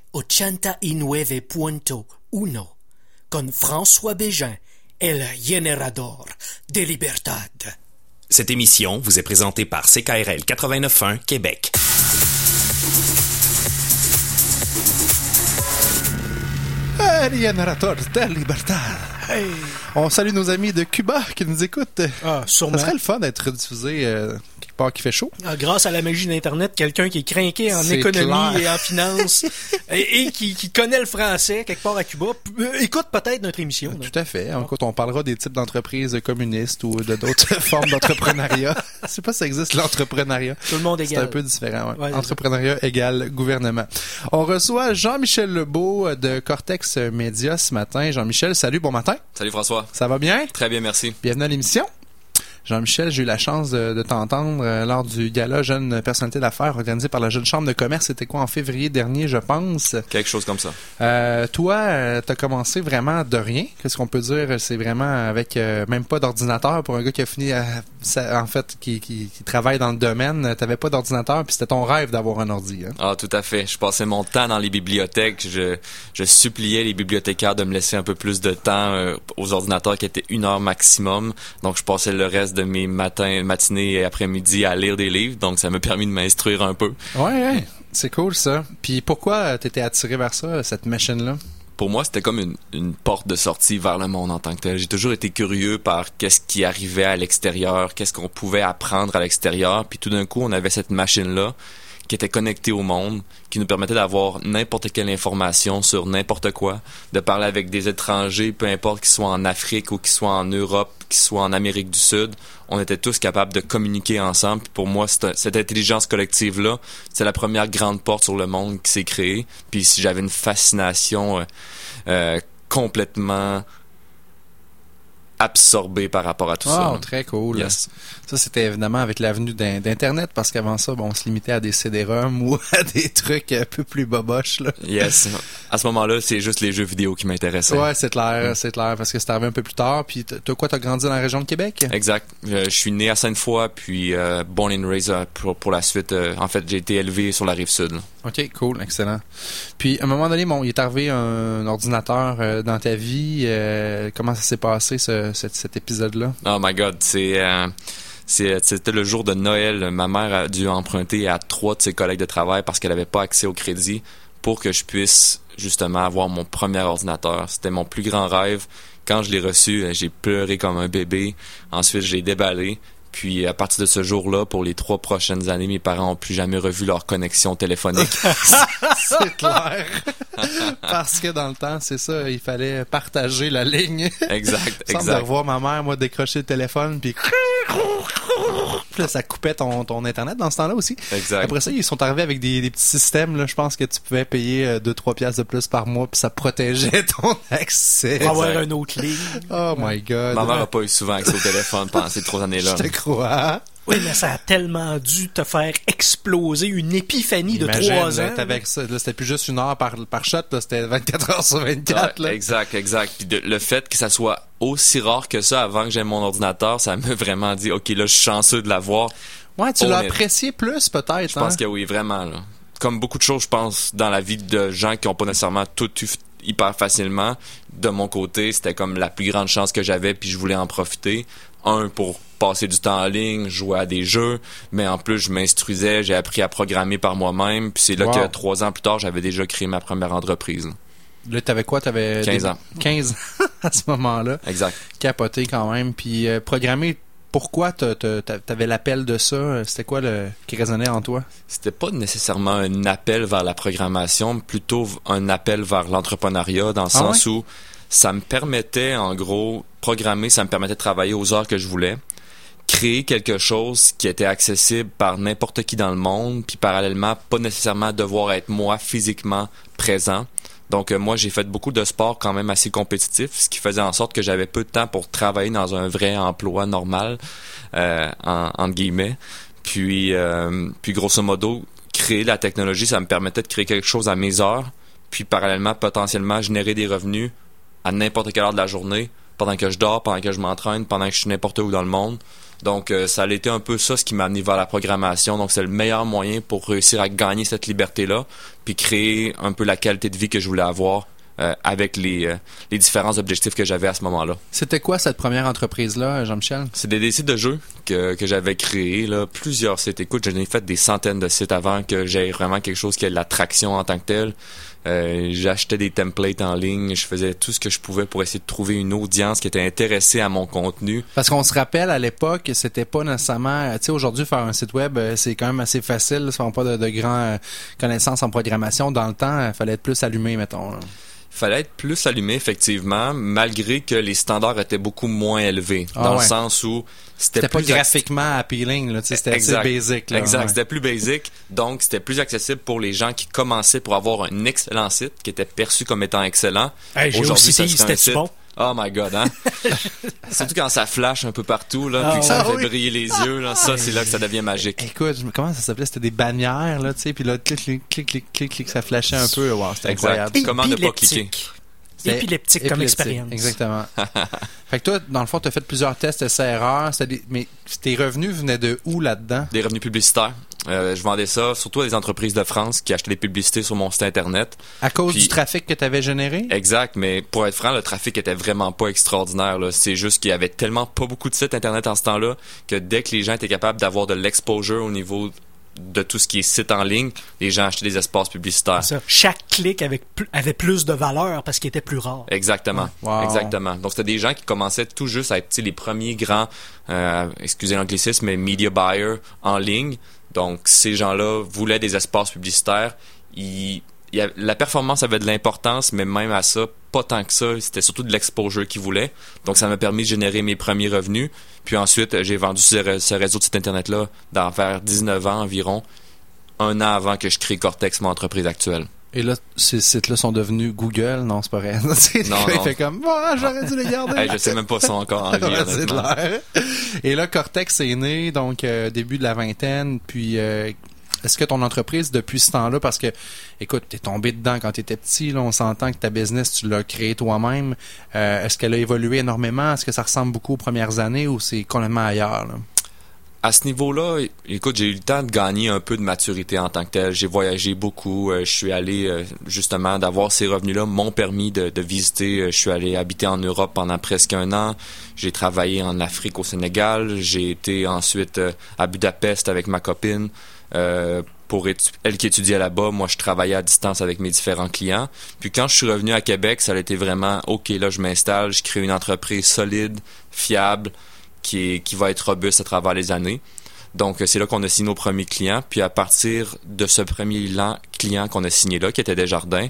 89.1 con François Bégin, el generador de libertad. Cette émission vous est présentée par CKRL 89.1 Québec. El générateur de libertad. Hey. On salue nos amis de Cuba qui nous écoutent. Ah, sûrement. Ça serait le fun d'être diffusé quelque part qui fait chaud. Ah, grâce à la magie d'Internet, quelqu'un qui est crinqué en C'est économie clair. et en finance et qui connaît le français quelque part à Cuba, écoute peut-être notre émission. Tout à fait. Écoute, on parlera des types d'entreprises communistes ou de d'autres formes d'entrepreneuriat. Je sais pas si ça existe, l'entrepreneuriat. Tout le monde C'est égal. un peu différent. Ouais. Ouais, Entrepreneuriat égale gouvernement. On reçoit Jean-Michel Lebeau de Cortex Média ce matin. Jean-Michel, salut, bon matin. Salut François. Ça va bien? Très bien, merci. Bienvenue à l'émission. Jean-Michel, j'ai eu la chance de t'entendre lors du gala Jeune Personnalité d'affaires organisé par la Jeune Chambre de commerce. C'était quoi, en février dernier, je pense? Quelque chose comme ça. Toi, t'as commencé vraiment de rien. Qu'est-ce qu'on peut dire? C'est vraiment avec même pas d'ordinateur pour un gars qui a fini en fait, qui travaille dans le domaine. T'avais pas d'ordinateur, puis c'était ton rêve d'avoir un ordi. Hein? Ah, tout à fait. Je passais mon temps dans les bibliothèques. Je suppliais les bibliothécaires de me laisser un peu plus de temps aux ordinateurs qui étaient 1 heure maximum. Donc, je passais le reste de mes matinées et après-midi à lire des livres. Donc, ça m'a permis de m'instruire un peu. Ouais. C'est cool, ça. Puis pourquoi t'étais attiré vers ça, cette machine-là? Pour moi, c'était comme une porte de sortie vers le monde en tant que tel. J'ai toujours été curieux par qu'est-ce qui arrivait à l'extérieur, qu'est-ce qu'on pouvait apprendre à l'extérieur. Puis tout d'un coup, on avait cette machine-là qui était connectée au monde, qui nous permettait d'avoir n'importe quelle information sur n'importe quoi, de parler avec des étrangers, peu importe qu'ils soient en Afrique ou qu'ils soient en Europe, qu'ils soient en Amérique du Sud. On était tous capables de communiquer ensemble. Puis pour moi, cette intelligence collective-là, c'est la première grande porte sur le monde qui s'est créée. Puis si j'avais une fascination complètement absorbé par rapport à tout ça. Oh, très cool. Yes. Ça, c'était évidemment avec l'avenue d'Internet, parce qu'avant ça, on se limitait à des CD-ROM ou à des trucs un peu plus boboches, là. Yes. À ce moment-là, c'est juste les jeux vidéo qui m'intéressaient. Ouais, c'est clair, parce que c'est arrivé un peu plus tard. Puis t'as grandi dans la région de Québec? Exact. Je suis né à Sainte-Foy, puis born and raised pour la suite. En fait, j'ai été élevé sur la Rive-Sud. Là. OK, cool, excellent. Puis, à un moment donné, il est arrivé un ordinateur dans ta vie. Comment ça s'est passé, cet épisode-là? Oh my God, c'était le jour de Noël. Ma mère a dû emprunter à 3 de ses collègues de travail parce qu'elle n'avait pas accès au crédit pour que je puisse justement avoir mon premier ordinateur. C'était mon plus grand rêve. Quand je l'ai reçu, j'ai pleuré comme un bébé. Ensuite, je l'ai déballé. Puis à partir de ce jour-là, pour les 3 prochaines années, mes parents n'ont plus jamais revu leur connexion téléphonique. C'est clair. Parce que dans le temps, c'est ça, il fallait partager la ligne. Exact. Je semble de revoir ma mère, moi, décrocher le téléphone, puis là, ça coupait ton Internet dans ce temps-là aussi. Exact. Après ça, ils sont arrivés avec des petits systèmes, là. Je pense que tu pouvais payer 2-3 piastres de plus par mois, puis ça protégeait ton accès. Pour avoir un autre ligne. Oh my God. Ma mère n'a pas eu souvent accès au téléphone pendant ces 3 années-là. Je te crois. Oui, mais ça a tellement dû te faire exploser une épiphanie de 3 ans. T'avais ça, là, c'était plus juste 1 heure par shot, là, c'était 24 heures sur 24. Ouais, là. Exact. Puis le fait que ça soit aussi rare que ça avant que j'aie mon ordinateur, ça m'a vraiment dit, OK, là, je suis chanceux de l'avoir. Ouais, tu l'as apprécié plus, peut-être. Je pense que oui, vraiment. Là. Comme beaucoup de choses, je pense, dans la vie de gens qui n'ont pas nécessairement tout eu hyper facilement, de mon côté, c'était comme la plus grande chance que j'avais, puis je voulais en profiter. Pour passer du temps en ligne, jouer à des jeux, mais en plus, je m'instruisais, j'ai appris à programmer par moi-même, puis c'est là que 3 ans plus tard, j'avais déjà créé ma première entreprise. Là, t'avais quoi? T'avais 15 ans. 15 ans à ce moment-là. Exact. Capoté quand même. Puis programmer, pourquoi t'avais l'appel de ça? C'était quoi qui résonnait en toi? C'était pas nécessairement un appel vers la programmation, plutôt un appel vers l'entrepreneuriat, dans le sens où ça me permettait, en gros, programmer, ça me permettait de travailler aux heures que je voulais, créer quelque chose qui était accessible par n'importe qui dans le monde, puis parallèlement, pas nécessairement devoir être moi physiquement présent. Donc, moi, j'ai fait beaucoup de sports quand même assez compétitifs, ce qui faisait en sorte que j'avais peu de temps pour travailler dans un vrai emploi normal, entre guillemets. Puis, grosso modo, créer la technologie, ça me permettait de créer quelque chose à mes heures, puis parallèlement, potentiellement, générer des revenus à n'importe quelle heure de la journée pendant que je dors, pendant que je m'entraîne, pendant que je suis n'importe où dans le monde. Donc, ça a été un peu ça ce qui m'a amené vers la programmation. Donc, c'est le meilleur moyen pour réussir à gagner cette liberté-là, puis créer un peu la qualité de vie que je voulais avoir avec les différents objectifs que j'avais à ce moment-là. C'était quoi cette première entreprise-là, Jean-Michel? C'est des sites de jeux que j'avais créés, là, plusieurs sites. Écoute, j'en ai fait des centaines de sites avant que j'aie vraiment quelque chose qui ait de l'attraction en tant que tel. J'achetais des templates en ligne, je faisais tout ce que je pouvais pour essayer de trouver une audience qui était intéressée à mon contenu. Parce qu'on se rappelle, à l'époque, c'était pas nécessairement... Tu sais, aujourd'hui, faire un site web, c'est quand même assez facile. Ça ne pas de grandes connaissances en programmation. Dans le temps, il fallait être plus allumé, mettons. Il fallait être plus allumé, effectivement, malgré que les standards étaient beaucoup moins élevés. Dans le sens où c'était pas graphiquement appealing, là, c'était assez basic. Là, exact, c'était plus basic. Donc, c'était plus accessible pour les gens qui commençaient pour avoir un excellent site, qui était perçu comme étant excellent. Hey, aujourd'hui, c'était bon. Oh my God, hein? Surtout quand ça flash un peu partout, là, puis que ça fait briller les yeux, là, ça, c'est là que ça devient magique. Écoute, comment ça s'appelait? C'était des bannières, là, tu sais, puis là, clic, ça flashait un peu. Wow, c'était incroyable. Comment ne pas cliquer? Épileptique comme expérience. Exactement. Fait que toi, dans le fond, tu as fait plusieurs tests, essais-erreurs, mais tes revenus venaient de où là-dedans? Des revenus publicitaires. Je vendais ça surtout à des entreprises de France qui achetaient des publicités sur mon site Internet. À cause du trafic que tu avais généré? Exact, mais pour être franc, le trafic était vraiment pas extraordinaire, là. C'est juste qu'il y avait tellement pas beaucoup de sites Internet en ce temps-là que dès que les gens étaient capables d'avoir de l'exposure au niveau de tout ce qui est site en ligne, les gens achetaient des espaces publicitaires. Ça. Chaque clic avait plus de valeur parce qu'il était plus rare. Exactement. Wow. Exactement. Donc, c'était des gens qui commençaient tout juste à être les premiers grands, excusez l'anglicisme, mais media buyers en ligne. Donc, ces gens-là voulaient des espaces publicitaires. La performance avait de l'importance, mais même à ça, pas tant que ça. C'était surtout de l'exposure qu'ils voulaient. Donc, ça m'a permis de générer mes premiers revenus. Puis ensuite, j'ai vendu ce réseau de site Internet-là vers 19 ans environ, un an avant que je crée Cortex, mon entreprise actuelle. Et là, ces sites-là sont devenus Google? Non, c'est pas vrai. Non. Il fait comme, j'aurais dû les garder. Je sais même pas si sont encore en vie, honnêtement. Et là, Cortex est né, donc début de la vingtaine, puis... Est-ce que ton entreprise, depuis ce temps-là, parce que, écoute, t'es tombé dedans quand t'étais petit, là, on s'entend que ta business, tu l'as créée toi-même. Est-ce qu'elle a évolué énormément? Est-ce que ça ressemble beaucoup aux premières années ou c'est complètement ailleurs, là? À ce niveau-là, écoute, j'ai eu le temps de gagner un peu de maturité en tant que tel. J'ai voyagé beaucoup. Je suis allé, justement, d'avoir ces revenus-là m'ont permis de visiter. Je suis allé habiter en Europe pendant presque un an. J'ai travaillé en Afrique, au Sénégal. J'ai été ensuite à Budapest avec ma copine. Pour elle qui étudiait là-bas, moi je travaillais à distance avec mes différents clients. Puis quand je suis revenu à Québec, ça a été vraiment OK, là je m'installe, je crée une entreprise solide, fiable, qui va être robuste à travers les années. Donc c'est là qu'on a signé nos premiers clients. Puis à partir de ce premier client qu'on a signé là, qui était Desjardins,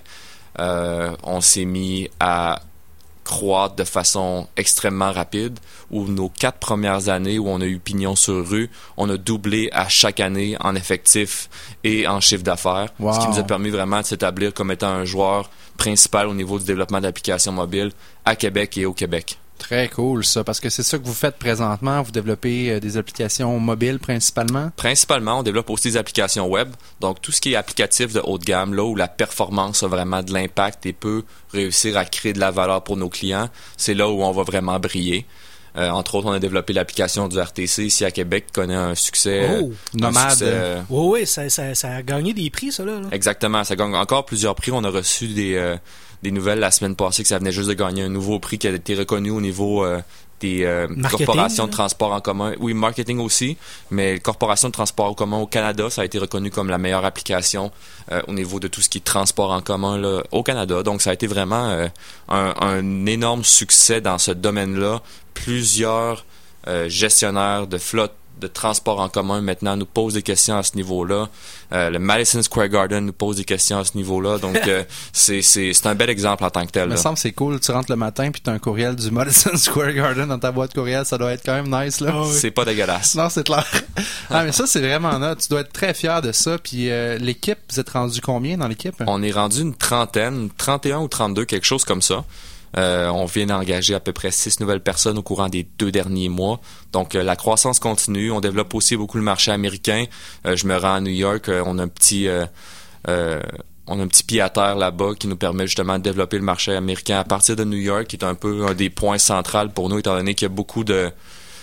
on s'est mis à croître de façon extrêmement rapide, où nos 4 premières années où on a eu pignon sur rue, on a doublé à chaque année en effectif et en chiffre d'affaires, ce qui nous a permis vraiment de s'établir comme étant un joueur principal au niveau du développement d'applications mobiles à Québec et au Québec. Très cool ça, parce que c'est ça que vous faites présentement, vous développez des applications mobiles principalement? Principalement, on développe aussi des applications web, donc tout ce qui est applicatif de haut de gamme, là où la performance a vraiment de l'impact et peut réussir à créer de la valeur pour nos clients, c'est là où on va vraiment briller. Entre autres, on a développé l'application du RTC ici à Québec, qui connaît un succès... nomade. Oui, ça a gagné des prix, ça, là. Exactement, ça gagne encore plusieurs prix. On a reçu des nouvelles la semaine passée que ça venait juste de gagner un nouveau prix qui a été reconnu au niveau des corporations de transport en commun. Oui, marketing aussi, mais corporations de transport en commun au Canada, ça a été reconnu comme la meilleure application au niveau de tout ce qui est transport en commun là, au Canada. Donc, ça a été vraiment un énorme succès dans ce domaine-là. Plusieurs gestionnaires de flotte de transport en commun maintenant nous posent des questions à ce niveau-là. Le Madison Square Garden nous pose des questions à ce niveau-là. Donc, c'est un bel exemple en tant que tel. Il me semble que c'est cool. Tu rentres le matin puis tu as un courriel du Madison Square Garden dans ta boîte courriel. Ça doit être quand même nice, là. C'est pas dégueulasse. Non, c'est clair. Mais ça, c'est vraiment là. Tu dois être très fier de ça. Puis l'équipe, vous êtes rendu combien dans l'équipe? On est rendu une trentaine, 31 ou 32, quelque chose comme ça. On vient d'engager à peu près 6 nouvelles personnes au courant des 2 derniers mois. Donc, la croissance continue. On développe aussi beaucoup le marché américain. Je me rends à New York. On a a un petit pied à terre là-bas qui nous permet justement de développer le marché américain à partir de New York, qui est un peu un des points centraux pour nous, étant donné qu'il y a beaucoup de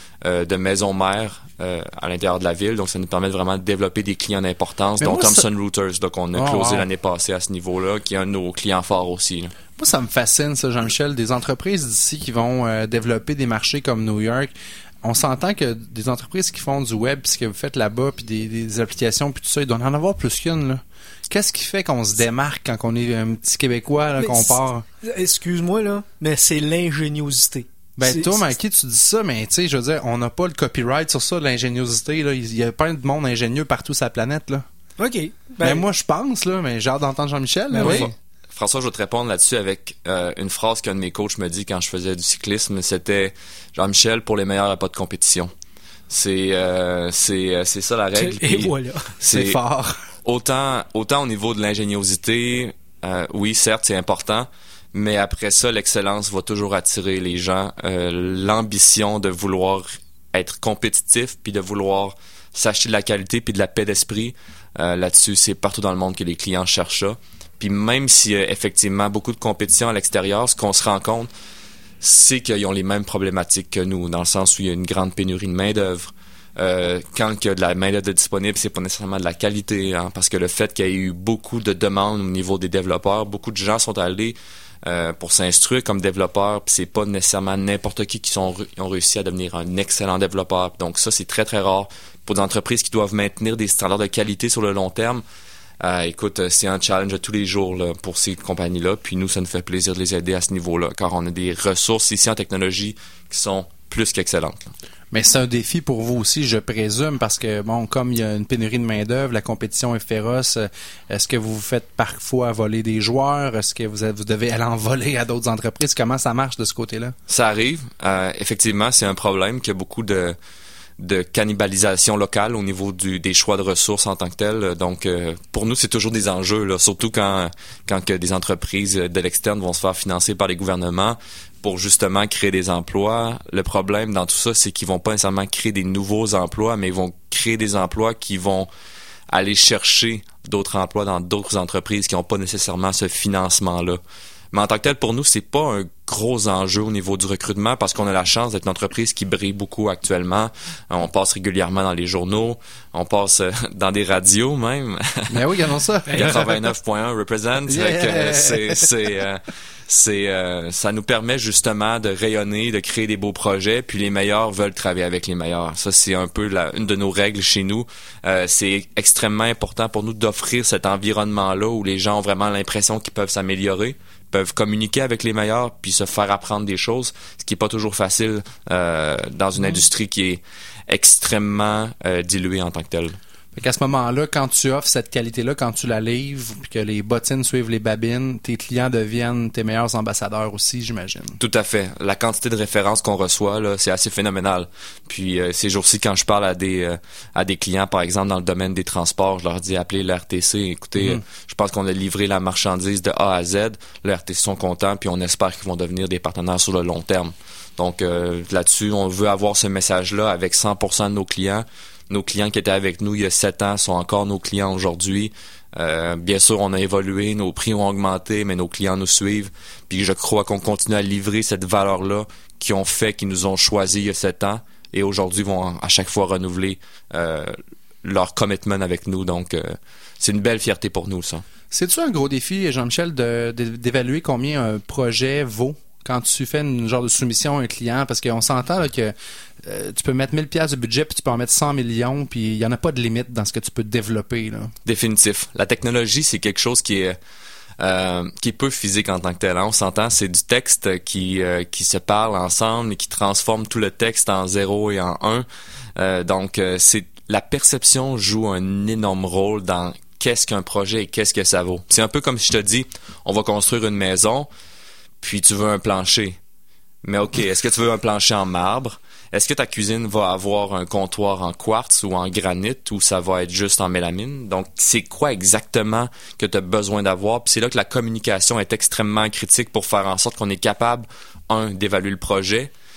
maisons mères à l'intérieur de la ville. Donc, ça nous permet vraiment de développer des clients d'importance, dont Thomson Reuters. Donc, on a closé l'année passée à ce niveau-là, qui est un de nos clients forts aussi. Là. Moi, ça me fascine, ça, Jean-Michel. Des entreprises d'ici qui vont développer des marchés comme New York. On s'entend que des entreprises qui font du web, puis ce que vous faites là-bas, puis des applications, puis tout ça, il doit en avoir plus qu'une, là. Qu'est-ce qui fait qu'on se démarque quand on est un petit Québécois, là, qu'on part? Excuse-moi, là, mais c'est l'ingéniosité. Ben, toi, Mikey, tu dis ça, mais tu sais, je veux dire, on n'a pas le copyright sur ça, l'ingéniosité, là. Il y a plein de monde ingénieux partout sur la planète, là. OK. Ben, moi, je pense, là, mais j'ai hâte d'entendre Jean-Michel, là. Oui. François, je vais te répondre là-dessus avec une phrase qu'un de mes coachs me dit quand je faisais du cyclisme, c'était « Jean-Michel, pour les meilleurs, il n'y a pas de compétition ». C'est ça la règle. Et voilà. C'est fort. Autant au niveau de l'ingéniosité, oui, certes, c'est important, mais après ça, l'excellence va toujours attirer les gens. L'ambition de vouloir être compétitif, puis de vouloir s'acheter de la qualité, puis de la paix d'esprit, là-dessus, c'est partout dans le monde que les clients cherchent ça. Puis même s'il y a effectivement beaucoup de compétition à l'extérieur, ce qu'on se rend compte, c'est qu'ils ont les mêmes problématiques que nous, dans le sens où il y a une grande pénurie de main-d'œuvre. Quand il y a de la main-d'œuvre disponible, c'est pas nécessairement de la qualité, hein, parce que le fait qu'il y ait eu beaucoup de demandes au niveau des développeurs, beaucoup de gens sont allés pour s'instruire comme développeurs, puis c'est pas nécessairement n'importe qui ont réussi à devenir un excellent développeur. Donc ça, c'est très très rare pour des entreprises qui doivent maintenir des standards de qualité sur le long terme. Écoute, c'est un challenge de tous les jours là, pour ces compagnies-là. Puis nous, ça nous fait plaisir de les aider à ce niveau-là, car on a des ressources ici en technologie qui sont plus qu'excellentes. Là. Mais c'est un défi pour vous aussi, je présume, parce que, bon, comme il y a une pénurie de main-d'œuvre, la compétition est féroce. Est-ce que vous vous faites parfois voler des joueurs? Est-ce que vous devez aller en voler à d'autres entreprises? Comment ça marche de ce côté-là? Ça arrive. Effectivement, c'est un problème qu'il y a beaucoup de cannibalisation locale au niveau des choix de ressources en tant que tel. Donc, pour nous, c'est toujours des enjeux, là, surtout quand que des entreprises de l'externe vont se faire financer par les gouvernements pour justement créer des emplois. Le problème dans tout ça, c'est qu'ils vont pas nécessairement créer des nouveaux emplois, mais ils vont créer des emplois qui vont aller chercher d'autres emplois dans d'autres entreprises qui n'ont pas nécessairement ce financement-là. Mais en tant que tel, pour nous, c'est pas un gros enjeu au niveau du recrutement parce qu'on a la chance d'être une entreprise qui brille beaucoup actuellement. On passe régulièrement dans les journaux, on passe dans des radios même. Mais oui, regardons ça. 89.1 represent. Yeah. Ça nous permet justement de rayonner, de créer des beaux projets, puis les meilleurs veulent travailler avec les meilleurs. Ça, c'est un peu une de nos règles chez nous. C'est extrêmement important pour nous d'offrir cet environnement-là où les gens ont vraiment l'impression qu'ils peuvent s'améliorer, peuvent communiquer avec les meilleurs, puis se faire apprendre des choses, ce qui est pas toujours facile dans une industrie qui est extrêmement diluée en tant que telle. Fait qu'à ce moment-là, quand tu offres cette qualité-là, quand tu la livres, puis que les bottines suivent les babines, tes clients deviennent tes meilleurs ambassadeurs aussi, j'imagine. Tout à fait. La quantité de références qu'on reçoit, là, c'est assez phénoménal. Puis ces jours-ci, quand je parle à des clients, par exemple, dans le domaine des transports, je leur dis appelez l'RTC. Écoutez, je pense qu'on a livré la marchandise de A à Z. Le RTC sont contents, puis on espère qu'ils vont devenir des partenaires sur le long terme. Donc là-dessus, on veut avoir ce message-là avec 100% de nos clients. Nos clients qui étaient avec nous il y a 7 ans sont encore nos clients aujourd'hui. Bien sûr, on a évolué, nos prix ont augmenté, mais nos clients nous suivent. Puis je crois qu'on continue à livrer cette valeur-là qu'ils nous ont choisi il y a 7 ans et aujourd'hui vont à chaque fois renouveler leur commitment avec nous. Donc, c'est une belle fierté pour nous, ça. C'est-tu un gros défi, Jean-Michel, d'évaluer combien un projet vaut quand tu fais une genre de soumission à un client? Parce qu'on s'entend là, que tu peux mettre 1000 $ de budget puis tu peux en mettre 100 millions puis il n'y en a pas de limite dans ce que tu peux développer. Là. Définitif. La technologie, c'est quelque chose qui est peu physique en tant que tel. Hein? On s'entend, c'est du texte qui se parle ensemble et qui transforme tout le texte en 0 et en 1. Donc, la perception joue un énorme rôle dans qu'est-ce qu'un projet et qu'est-ce que ça vaut. C'est un peu comme si je te dis, on va construire une maison, puis tu veux un plancher. Mais OK, est-ce que tu veux un plancher en marbre? Est-ce que ta cuisine va avoir un comptoir en quartz ou en granit ou ça va être juste en mélamine? Donc, c'est quoi exactement que tu as besoin d'avoir? Puis c'est là que la communication est extrêmement critique pour faire en sorte qu'on est capable, d'évaluer le projet,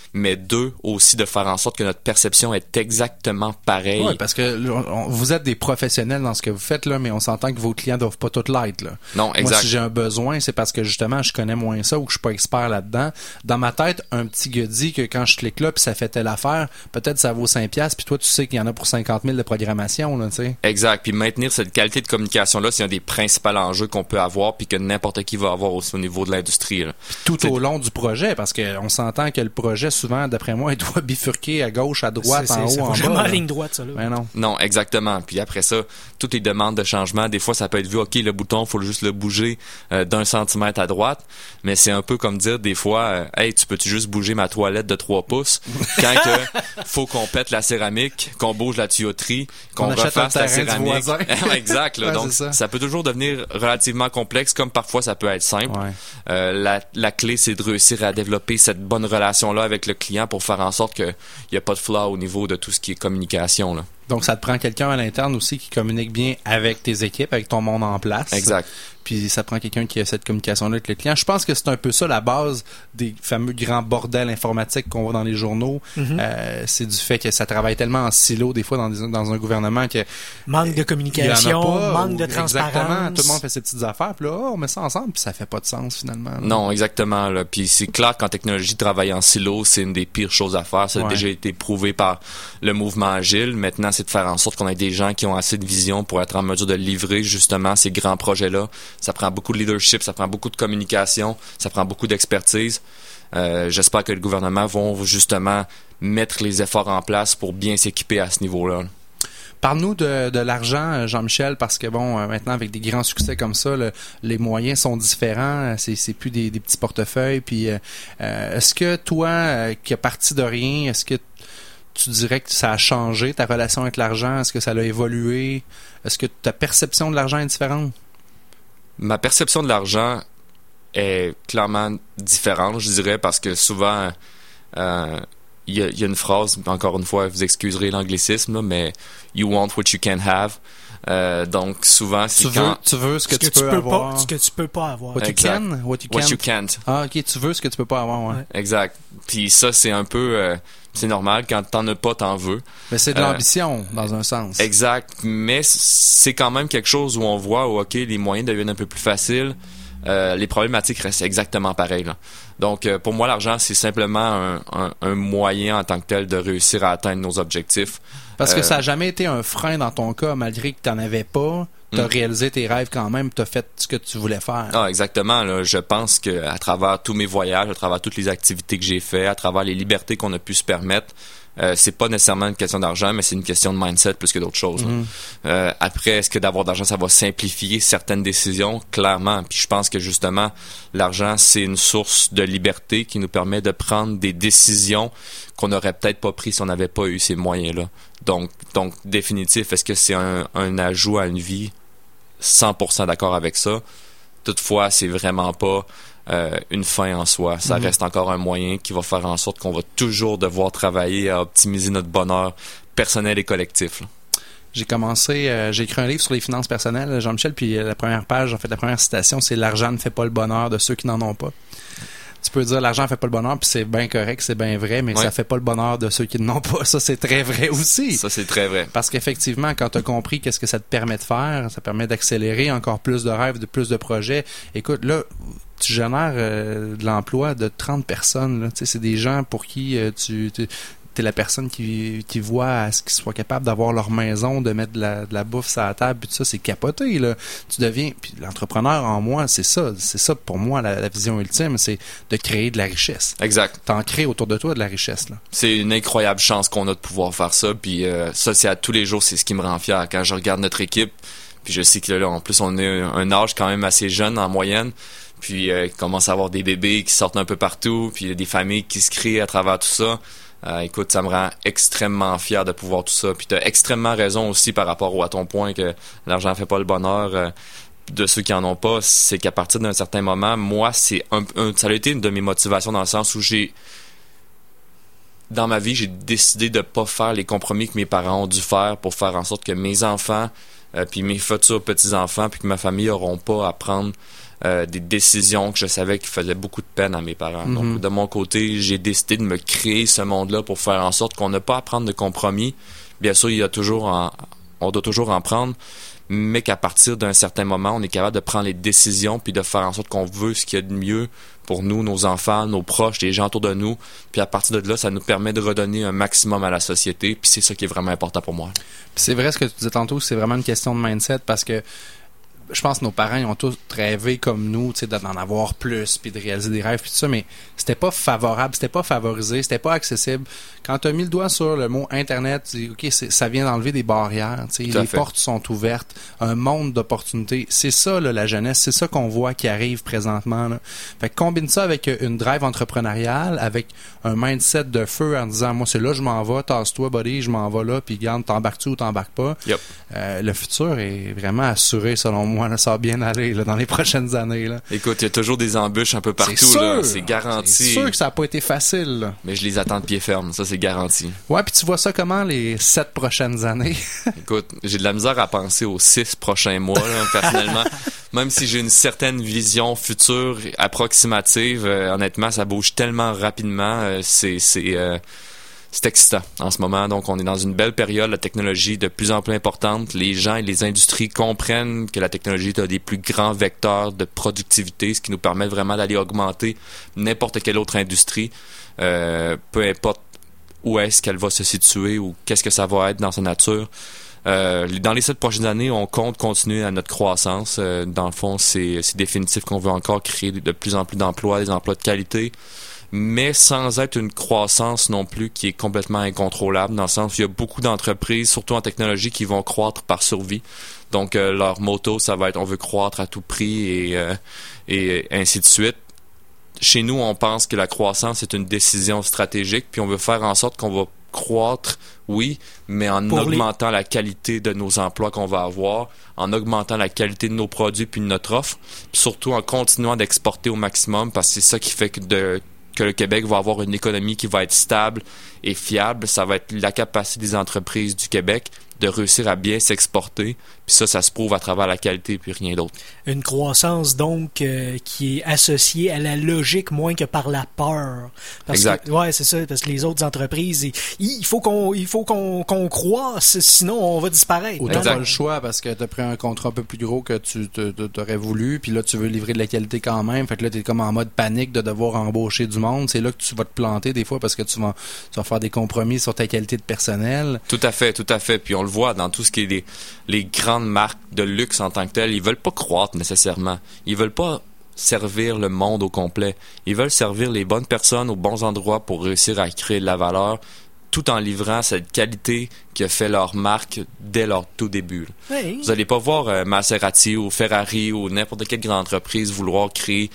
mais 2, aussi de faire en sorte que notre perception est exactement pareille. Oui, parce que vous êtes des professionnels dans ce que vous faites, là, mais on s'entend que vos clients doivent pas tous l'être, là. Non, exact. Moi, si j'ai un besoin, c'est parce que justement, je connais moins ça ou que je suis pas expert là-dedans. Dans ma tête, un petit gars dit que quand je clique là puis ça fait telle affaire, peut-être ça vaut 5$, puis toi, tu sais qu'il y en a pour 50 000 de programmation, là, tu sais. Exact. Puis maintenir cette qualité de communication-là, c'est un des principaux enjeux qu'on peut avoir puis que n'importe qui va avoir aussi au niveau de l'industrie, là. Tout au long du projet, parce qu'on s'entend que le projet, souvent, d'après moi, il doit bifurquer à gauche, à droite, en haut, en bas. Jamais en ligne droite, ça, là. Ben non. Non, exactement. Puis après ça, toutes les demandes de changement, des fois, ça peut être vu, OK, le bouton, faut juste le bouger d'1 centimètre à droite, mais c'est un peu comme dire, des fois, hey, tu peux-tu juste bouger ma toilette de 3 pouces? Quand que faut qu'on pète la céramique, qu'on bouge la tuyauterie, qu'on refasse la céramique. Exact, là. Ouais, donc, ça peut toujours devenir relativement complexe, comme parfois ça peut être simple. Ouais. La clé, c'est de réussir à développer cette bonne relation-là avec le client pour faire en sorte qu'il n'y a pas de flaw au niveau de tout ce qui est communication, là. Donc, ça te prend quelqu'un à l'interne aussi qui communique bien avec tes équipes, avec ton monde en place. Exact. Puis, ça prend quelqu'un qui a cette communication-là avec le client. Je pense que c'est un peu ça la base des fameux grands bordels informatiques qu'on voit dans les journaux. Mm-hmm. C'est du fait que ça travaille tellement en silo, des fois, dans un gouvernement que... Manque de communication, manque de transparence. Exactement. Tout le monde fait ses petites affaires. Puis là, on met ça ensemble, puis ça fait pas de sens, finalement. Là. Non, exactement. Là. Puis c'est clair qu'en technologie, travailler en silo, c'est une des pires choses à faire. Ça a déjà été prouvé par le mouvement agile. Maintenant, c'est de faire en sorte qu'on ait des gens qui ont assez de vision pour être en mesure de livrer justement ces grands projets-là. Ça prend beaucoup de leadership, ça prend beaucoup de communication, ça prend beaucoup d'expertise. J'espère que le gouvernement va justement mettre les efforts en place pour bien s'équiper à ce niveau-là. Parle-nous de l'argent, Jean-Michel, parce que bon, maintenant avec des grands succès comme ça, les moyens sont différents, c'est plus des petits portefeuilles. Puis est-ce que toi, qui es parti de rien, est-ce que tu dirais que ça a changé ta relation avec l'argent? Est-ce que ça a évolué? Est-ce que ta perception de l'argent est différente? Ma perception de l'argent est clairement différente, je dirais, parce que souvent, il y a une phrase, encore une fois, vous excuserez l'anglicisme, là, mais « you want what you can have ». Donc souvent c'est tu veux ce que tu peux avoir, ce que tu peux pas avoir. What you can, what you can't. Ah, ok, tu veux ce que tu peux pas avoir. Ouais. Exact. Puis ça c'est un peu c'est normal, quand t'en as pas, t'en veux. Mais c'est de l'ambition dans un sens. Exact, mais c'est quand même quelque chose où on voit ok, les moyens deviennent un peu plus faciles. Les problématiques restent exactement pareilles, là. Donc pour moi l'argent c'est simplement un moyen en tant que tel de réussir à atteindre nos objectifs. Parce que ça n'a jamais été un frein dans ton cas, malgré que tu n'en avais pas. Tu as réalisé tes rêves quand même, tu as fait ce que tu voulais faire. Ah, exactement. Là, je pense qu'à travers tous mes voyages, à travers toutes les activités que j'ai faites, à travers les libertés qu'on a pu se permettre, c'est pas nécessairement une question d'argent, mais c'est une question de mindset plus que d'autres choses. Après, est-ce que d'avoir d'argent, ça va simplifier certaines décisions? Clairement. Puis je pense que justement, l'argent, c'est une source de liberté qui nous permet de prendre des décisions qu'on n'aurait peut-être pas pris si on n'avait pas eu ces moyens-là. Donc définitif, est-ce que c'est un ajout à une vie? 100% d'accord avec ça. Toutefois, c'est vraiment pas une fin en soi. Ça reste encore un moyen qui va faire en sorte qu'on va toujours devoir travailler à optimiser notre bonheur personnel et collectif, là. J'ai écrit un livre sur les finances personnelles, Jean-Michel, puis la première page, en fait, la première citation, c'est « L'argent ne fait pas le bonheur de ceux qui n'en ont pas ». Tu peux dire l'argent fait pas le bonheur, puis c'est bien correct, c'est bien vrai, mais ça fait pas le bonheur de ceux qui n'en ont pas. Ça, c'est très vrai aussi. Ça, c'est très vrai. Parce qu'effectivement, quand tu as compris qu'est-ce que ça te permet de faire, ça permet d'accélérer encore plus de rêves, de plus de projets. Écoute, là, tu génères de l'emploi de 30 personnes. Là. Tu sais, c'est des gens pour qui t'es la personne qui voit à ce qu'ils soient capables d'avoir leur maison, de mettre de la bouffe sur la table, puis tout ça, c'est capoté, là. Tu deviens, puis l'entrepreneur en moi, c'est ça pour moi la vision ultime, c'est de créer de la richesse. Exact. T'en crées autour de toi de la richesse, là. C'est une incroyable chance qu'on a de pouvoir faire ça, puis ça, c'est à tous les jours, c'est ce qui me rend fier quand je regarde notre équipe, puis je sais que là, en plus, on est un âge quand même assez jeune en moyenne. Puis il commence à avoir des bébés qui sortent un peu partout, puis il y a des familles qui se créent à travers tout ça. Écoute, ça me rend extrêmement fier de pouvoir tout ça. Puis tu as extrêmement raison aussi par rapport à ton point que l'argent fait pas le bonheur de ceux qui en ont pas. C'est qu'à partir d'un certain moment, moi, ça a été une de mes motivations dans le sens où dans ma vie, j'ai décidé de pas faire les compromis que mes parents ont dû faire pour faire en sorte que mes enfants, puis mes futurs petits-enfants, puis que ma famille n'auront pas à prendre des décisions que je savais qui faisaient beaucoup de peine à mes parents. Mm-hmm. Donc, de mon côté, j'ai décidé de me créer ce monde-là pour faire en sorte qu'on n'a pas à prendre de compromis. Bien sûr, on doit toujours en prendre, mais qu'à partir d'un certain moment, on est capable de prendre les décisions puis de faire en sorte qu'on veut ce qu'il y a de mieux pour nous, nos enfants, nos proches, les gens autour de nous. Puis à partir de là, ça nous permet de redonner un maximum à la société. Puis c'est ça qui est vraiment important pour moi. Puis c'est vrai ce que tu disais tantôt, c'est vraiment une question de mindset parce que je pense que nos parents ils ont tous rêvé comme nous, tu sais, d'en avoir plus puis de réaliser des rêves puis tout ça, mais c'était pas favorable, c'était pas favorisé, c'était pas accessible. Quand tu as mis le doigt sur le mot Internet, tu dis, OK, ça vient d'enlever des barrières, tu sais, les portes sont ouvertes, un monde d'opportunités. C'est ça, là, la jeunesse, c'est ça qu'on voit qui arrive présentement, là. Fait que combine ça avec une drive entrepreneuriale, avec un mindset de feu en disant, moi, c'est là, je m'en vais, tasse-toi, buddy, je m'en vais là, puis garde, t'embarques-tu ou t'embarques pas. Yep. Le futur est vraiment assuré, selon moi. Là, ça va bien aller là, dans les prochaines années. Là. Écoute, il y a toujours des embûches un peu partout. C'est sûr, là. C'est garanti. C'est sûr que ça n'a pas été facile. Là. Mais je les attends de pied ferme. Ça, c'est garanti. Ouais, puis tu vois ça comment les 7 prochaines années? Écoute, j'ai de la misère à penser aux 6 prochains mois, là, personnellement. Même si j'ai une certaine vision future approximative, honnêtement, ça bouge tellement rapidement. C'est excitant en ce moment. Donc, on est dans une belle période. La technologie de plus en plus importante. Les gens et les industries comprennent que la technologie est un des plus grands vecteurs de productivité, ce qui nous permet vraiment d'aller augmenter n'importe quelle autre industrie, peu importe où est-ce qu'elle va se situer ou qu'est-ce que ça va être dans sa nature. Dans les 7 prochaines années, on compte continuer à notre croissance. Dans le fond, c'est définitif qu'on veut encore créer de plus en plus d'emplois, des emplois de qualité, mais sans être une croissance non plus qui est complètement incontrôlable, dans le sens où il y a beaucoup d'entreprises, surtout en technologie, qui vont croître par survie. Donc, leur motto, ça va être « on veut croître à tout prix » et ainsi de suite. Chez nous, on pense que la croissance est une décision stratégique, puis on veut faire en sorte qu'on va croître, oui, mais en augmentant la qualité de nos emplois qu'on va avoir, en augmentant la qualité de nos produits puis de notre offre, puis surtout en continuant d'exporter au maximum, parce que c'est ça qui fait que le Québec va avoir une économie qui va être stable et fiable. Ça va être la capacité des entreprises du Québec de réussir à bien s'exporter. Puis ça se prouve à travers la qualité puis rien d'autre. Une croissance, donc, qui est associée à la logique moins que par la peur. Exact. Ouais, c'est ça, parce que les autres entreprises, il faut qu'on croisse, sinon on va disparaître. Ou t'as pas le choix parce que t'as pris un contrat un peu plus gros que tu t'aurais voulu, puis là, tu veux livrer de la qualité quand même. Fait que là, t'es comme en mode panique de devoir embaucher du monde. C'est là que tu vas te planter des fois parce que tu vas faire des compromis sur ta qualité de personnel. Tout à fait. Puis on le voit dans tout ce qui est les grandes marques de luxe en tant que telles. Ils veulent pas croître nécessairement. Ils veulent pas servir le monde au complet. Ils veulent servir les bonnes personnes aux bons endroits pour réussir à créer de la valeur, tout en livrant cette qualité qui a fait leur marque dès leur tout début. Oui. Vous n'allez pas voir Maserati ou Ferrari ou n'importe quelle grande entreprise vouloir créer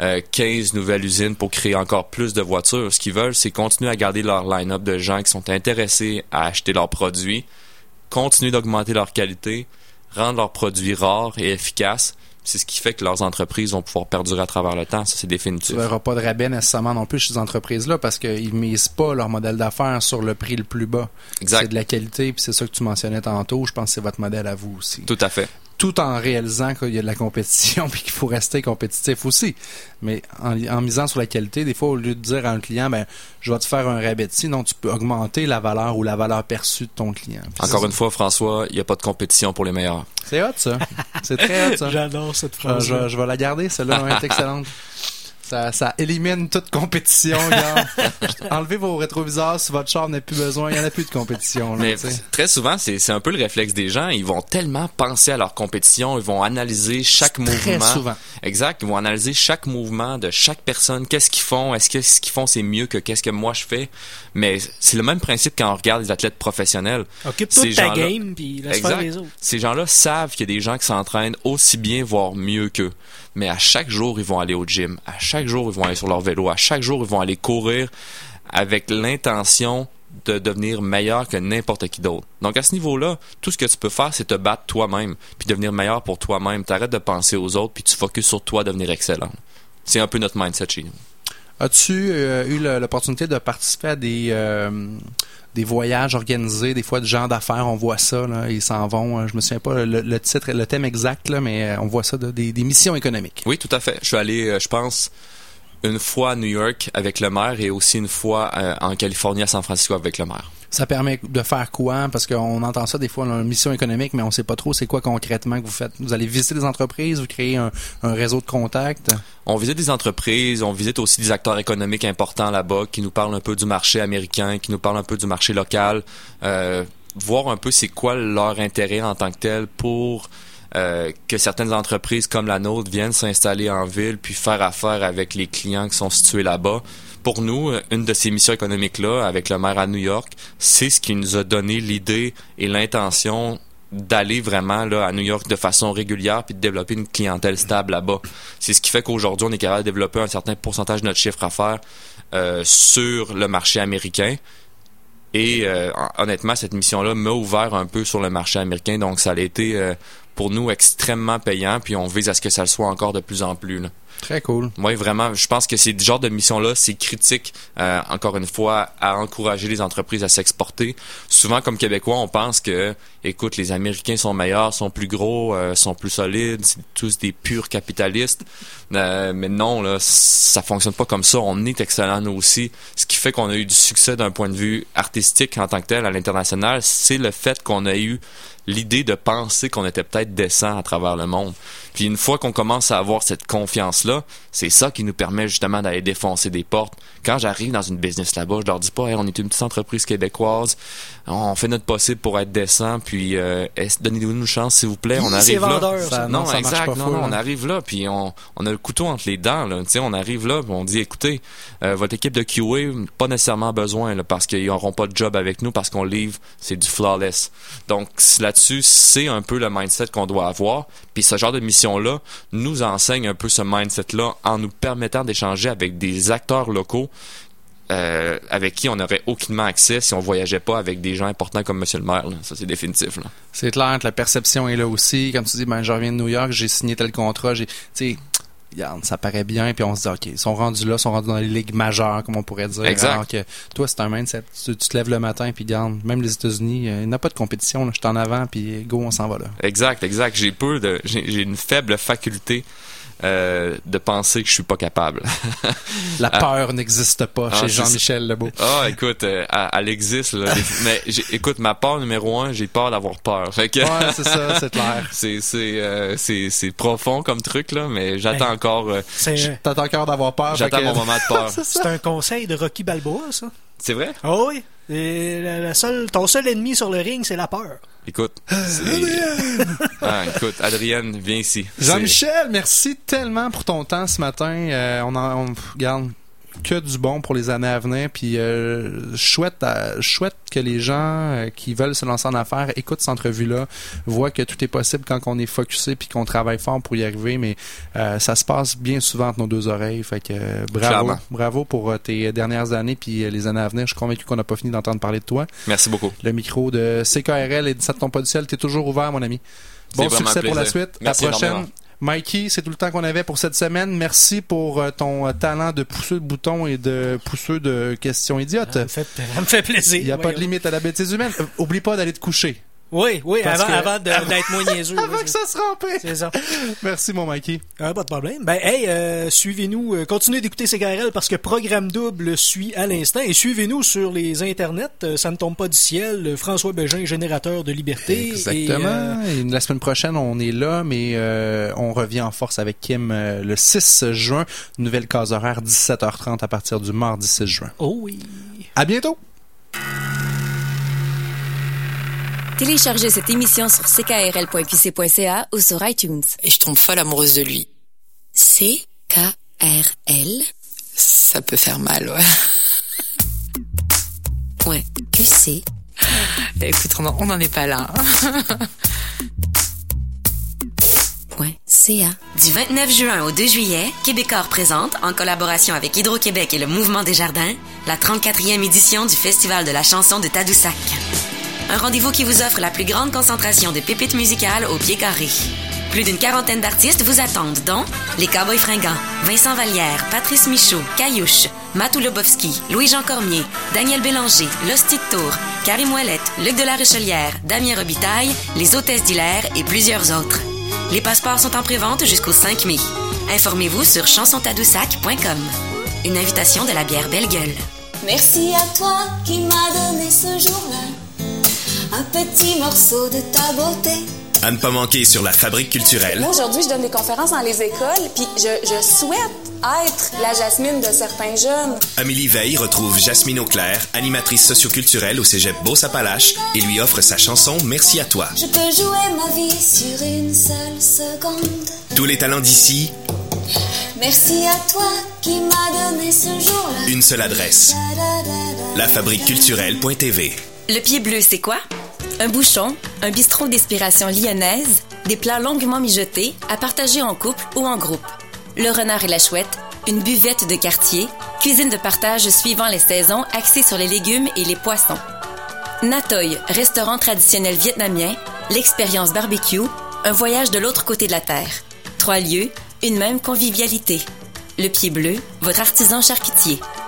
15 nouvelles usines pour créer encore plus de voitures. Ce qu'ils veulent, c'est continuer à garder leur line-up de gens qui sont intéressés à acheter leurs produits, continuer d'augmenter leur qualité, rendre leurs produits rares et efficaces. C'est ce qui fait que leurs entreprises vont pouvoir perdurer à travers le temps. Ça, c'est définitif. Tu verras pas de rabais nécessairement non plus chez ces entreprises-là parce qu'ils misent pas leur modèle d'affaires sur le prix le plus bas. Exact. C'est de la qualité, puis c'est ça que tu mentionnais tantôt. Je pense que c'est votre modèle à vous aussi. Tout à fait. Tout en réalisant qu'il y a de la compétition puis qu'il faut rester compétitif aussi. Mais en misant sur la qualité, des fois, au lieu de dire à un client, je vais te faire un rabais ici, non, tu peux augmenter la valeur ou la valeur perçue de ton client. Puis encore une fois, François, il n'y a pas de compétition pour les meilleurs. C'est hot, ça. C'est très hot, ça. J'adore cette phrase. Je vais la garder, celle-là, elle est excellente. Ça élimine toute compétition. Enlevez vos rétroviseurs si votre char n'a plus besoin. Il n'y en a plus de compétition. Là, mais très souvent, c'est un peu le réflexe des gens. Ils vont tellement penser à leur compétition. Ils vont analyser chaque mouvement. Très souvent. Exact. Ils vont analyser chaque mouvement de chaque personne. Qu'est-ce qu'ils font? Est-ce que ce qu'ils font, c'est mieux que qu'est-ce que moi je fais? Mais c'est le même principe quand on regarde les athlètes professionnels. Occupe-toi de ta game puis laisse faire les autres. Ces gens-là savent qu'il y a des gens qui s'entraînent aussi bien, voire mieux qu'eux. Mais à chaque jour, ils vont aller au gym. À chaque jour, ils vont aller sur leur vélo. À chaque jour, ils vont aller courir avec l'intention de devenir meilleur que n'importe qui d'autre. Donc, à ce niveau-là, tout ce que tu peux faire, c'est te battre toi-même puis devenir meilleur pour toi-même. T'arrêtes de penser aux autres puis tu focuses sur toi, devenir excellent. C'est un peu notre mindset chez nous. As-tu eu l'opportunité de participer à des voyages organisés, des fois de gens d'affaires, on voit ça, là, ils s'en vont, je me souviens pas le titre, le thème exact, là, mais on voit ça, des missions économiques. Oui, tout à fait. Je suis allé, je pense, une fois à New York avec le maire et aussi une fois en Californie, à San Francisco avec le maire. Ça permet de faire quoi? Parce qu'on entend ça des fois dans une mission économique, mais on sait pas trop c'est quoi concrètement que vous faites. Vous allez visiter des entreprises, vous créez un réseau de contacts? On visite des entreprises, on visite aussi des acteurs économiques importants là-bas qui nous parlent un peu du marché américain, qui nous parlent un peu du marché local, voir un peu c'est quoi leur intérêt en tant que tel pour que certaines entreprises comme la nôtre viennent s'installer en ville puis faire affaire avec les clients qui sont situés là-bas. Pour nous, une de ces missions économiques-là, avec le maire à New York, c'est ce qui nous a donné l'idée et l'intention d'aller vraiment là à New York de façon régulière puis de développer une clientèle stable là-bas. C'est ce qui fait qu'aujourd'hui, on est capable de développer un certain pourcentage de notre chiffre d'affaires sur le marché américain. Et honnêtement, cette mission-là m'a ouvert un peu sur le marché américain, donc ça a été pour nous extrêmement payant, puis on vise à ce que ça le soit encore de plus en plus, là. Très cool. Oui, vraiment. Je pense que c'est ce genre de mission-là, c'est critique, encore une fois, à encourager les entreprises à s'exporter. Souvent, comme Québécois, on pense que, écoute, les Américains sont meilleurs, sont plus gros, sont plus solides, c'est tous des purs capitalistes. Mais non, là, ça fonctionne pas comme ça. On est excellents, nous aussi. Ce qui fait qu'on a eu du succès d'un point de vue artistique en tant que tel à l'international, c'est le fait qu'on a eu l'idée de penser qu'on était peut-être décent à travers le monde. Puis une fois qu'on commence à avoir cette confiance-là, c'est ça qui nous permet justement d'aller défoncer des portes. Quand j'arrive dans une business là-bas, je leur dis pas hey, on est une petite entreprise québécoise, on fait notre possible pour être décent, puis donnez-nous une chance s'il vous plaît, on arrive là. Vendeur, non, ça exact, marche pas on arrive là, puis on a le couteau entre les dents, là. Tu sais, on arrive là, puis on dit écoutez, votre équipe de QA, pas nécessairement besoin là, parce qu'ils n'auront pas de job avec nous parce qu'on livre, c'est du flawless. Donc là-dessus, c'est un peu le mindset qu'on doit avoir. Puis ce genre de mission-là nous enseigne un peu ce mindset-là en nous permettant d'échanger avec des acteurs locaux avec qui on n'aurait aucunement accès si on voyageait pas avec des gens importants comme Monsieur le maire. Là. Ça, c'est définitif. Là. C'est clair que la perception est là aussi. Comme tu dis, je reviens de New York, j'ai signé tel contrat, regarde, ça paraît bien, puis on se dit, OK, ils sont rendus là, ils sont rendus dans les ligues majeures, comme on pourrait dire. Exact. Alors que toi, c'est un mindset. Tu te lèves le matin, puis regarde, même les États-Unis, il n'y a pas de compétition, là, je suis en avant, puis go, on s'en va là. Exact. J'ai une faible faculté de penser que je suis pas capable. La peur n'existe pas chez Jean-Michel Lebeau. Écoute, elle existe, là. Mais écoute, ma peur numéro 1, j'ai peur d'avoir peur. Fait que ouais, c'est ça, c'est clair. C'est profond comme truc, là, mais j'attends encore. T'attends encore d'avoir peur. J'attends mon moment de peur. C'est un conseil de Rocky Balboa, ça. C'est vrai? Oh oui. Et ton seul ennemi sur le ring, c'est la peur. Écoute, écoute, Adrienne, viens ici. Jean-Michel, merci tellement pour ton temps ce matin. On regarde que du bon pour les années à venir. Puis chouette que les gens qui veulent se lancer en affaires écoutent cette entrevue-là, voient que tout est possible quand on est focusé puis qu'on travaille fort pour y arriver. Mais ça se passe bien souvent entre nos deux oreilles. Fait que bravo pour tes dernières années puis les années à venir. Je suis convaincu qu'on n'a pas fini d'entendre parler de toi. Merci beaucoup. Le micro de CKRL et de Ça ne tombe pas du ciel, t'es toujours ouvert, mon ami. Bon succès pour la suite. Merci à la prochaine. Énormément. Mikey, c'est tout le temps qu'on avait pour cette semaine. Merci pour ton talent de pousseux de boutons et de pousseux de questions idiotes. Ça me fait plaisir. Il n'y a pas de limite à la bêtise humaine. Oublie pas d'aller te coucher. Oui, avant d'être moins niaiseux. Avant que ça se rampe. C'est ça. Merci, mon Mikey. Pas de problème. Suivez-nous, continuez d'écouter CKRL parce que Programme Double suit à l'instant et suivez-nous sur les internets. Ça ne tombe pas du ciel. François Bégin, générateur de liberté. Exactement. Et la semaine prochaine, on est là, mais on revient en force avec Kim le 6 juin. Nouvelle case horaire, 17h30 à partir du mardi 6 juin. Oh oui. À bientôt. Téléchargez cette émission sur ckrl.qc.ca ou sur iTunes. Et je tombe folle amoureuse de lui. CKRL. Ça peut faire mal, ouais. QC. Écoute, on n'en est pas là. .ca. Du 29 juin au 2 juillet, Québecor présente, en collaboration avec Hydro-Québec et le Mouvement des Jardins, la 34e édition du Festival de la chanson de Tadoussac. Un rendez-vous qui vous offre la plus grande concentration de pépites musicales au pied carré. Plus d'une 40aine d'artistes vous attendent, dont les Cowboys Fringants, Vincent Vallière, Patrice Michaud, Caillouche, Matou Lobovski, Louis-Jean Cormier, Daniel Bélanger, L'Hostie de Tours, Karim Ouellette, Luc de la Richelière, Damien Robitaille, les Hôtesses d'Hilaire et plusieurs autres. Les passeports sont en prévente jusqu'au 5 mai. Informez-vous sur chansontadoussac.com. Une invitation de la bière Belle Gueule. Merci à toi qui m'as donné ce jour-là un petit morceau de ta beauté. À ne pas manquer sur la Fabrique culturelle. Moi, aujourd'hui, je donne des conférences dans les écoles, puis je souhaite être la Jasmine de certains jeunes. Amélie Veil retrouve Jasmine Auclair, animatrice socioculturelle au cégep Beauce-Appalaches, et lui offre sa chanson « Merci à toi ». Je peux jouer ma vie sur une seule seconde. Tous les talents d'ici. Merci à toi qui m'as donné ce jour-là. Une seule adresse. lafabriqueculturelle.tv. Le pied bleu, c'est quoi? Un bouchon, un bistrot d'inspiration lyonnaise, des plats longuement mijotés, à partager en couple ou en groupe. Le renard et la chouette, une buvette de quartier, cuisine de partage suivant les saisons axée sur les légumes et les poissons. Natoy, restaurant traditionnel vietnamien, l'expérience barbecue, un voyage de l'autre côté de la terre. 3 lieux, une même convivialité. Le Pied Bleu, votre artisan charcutier.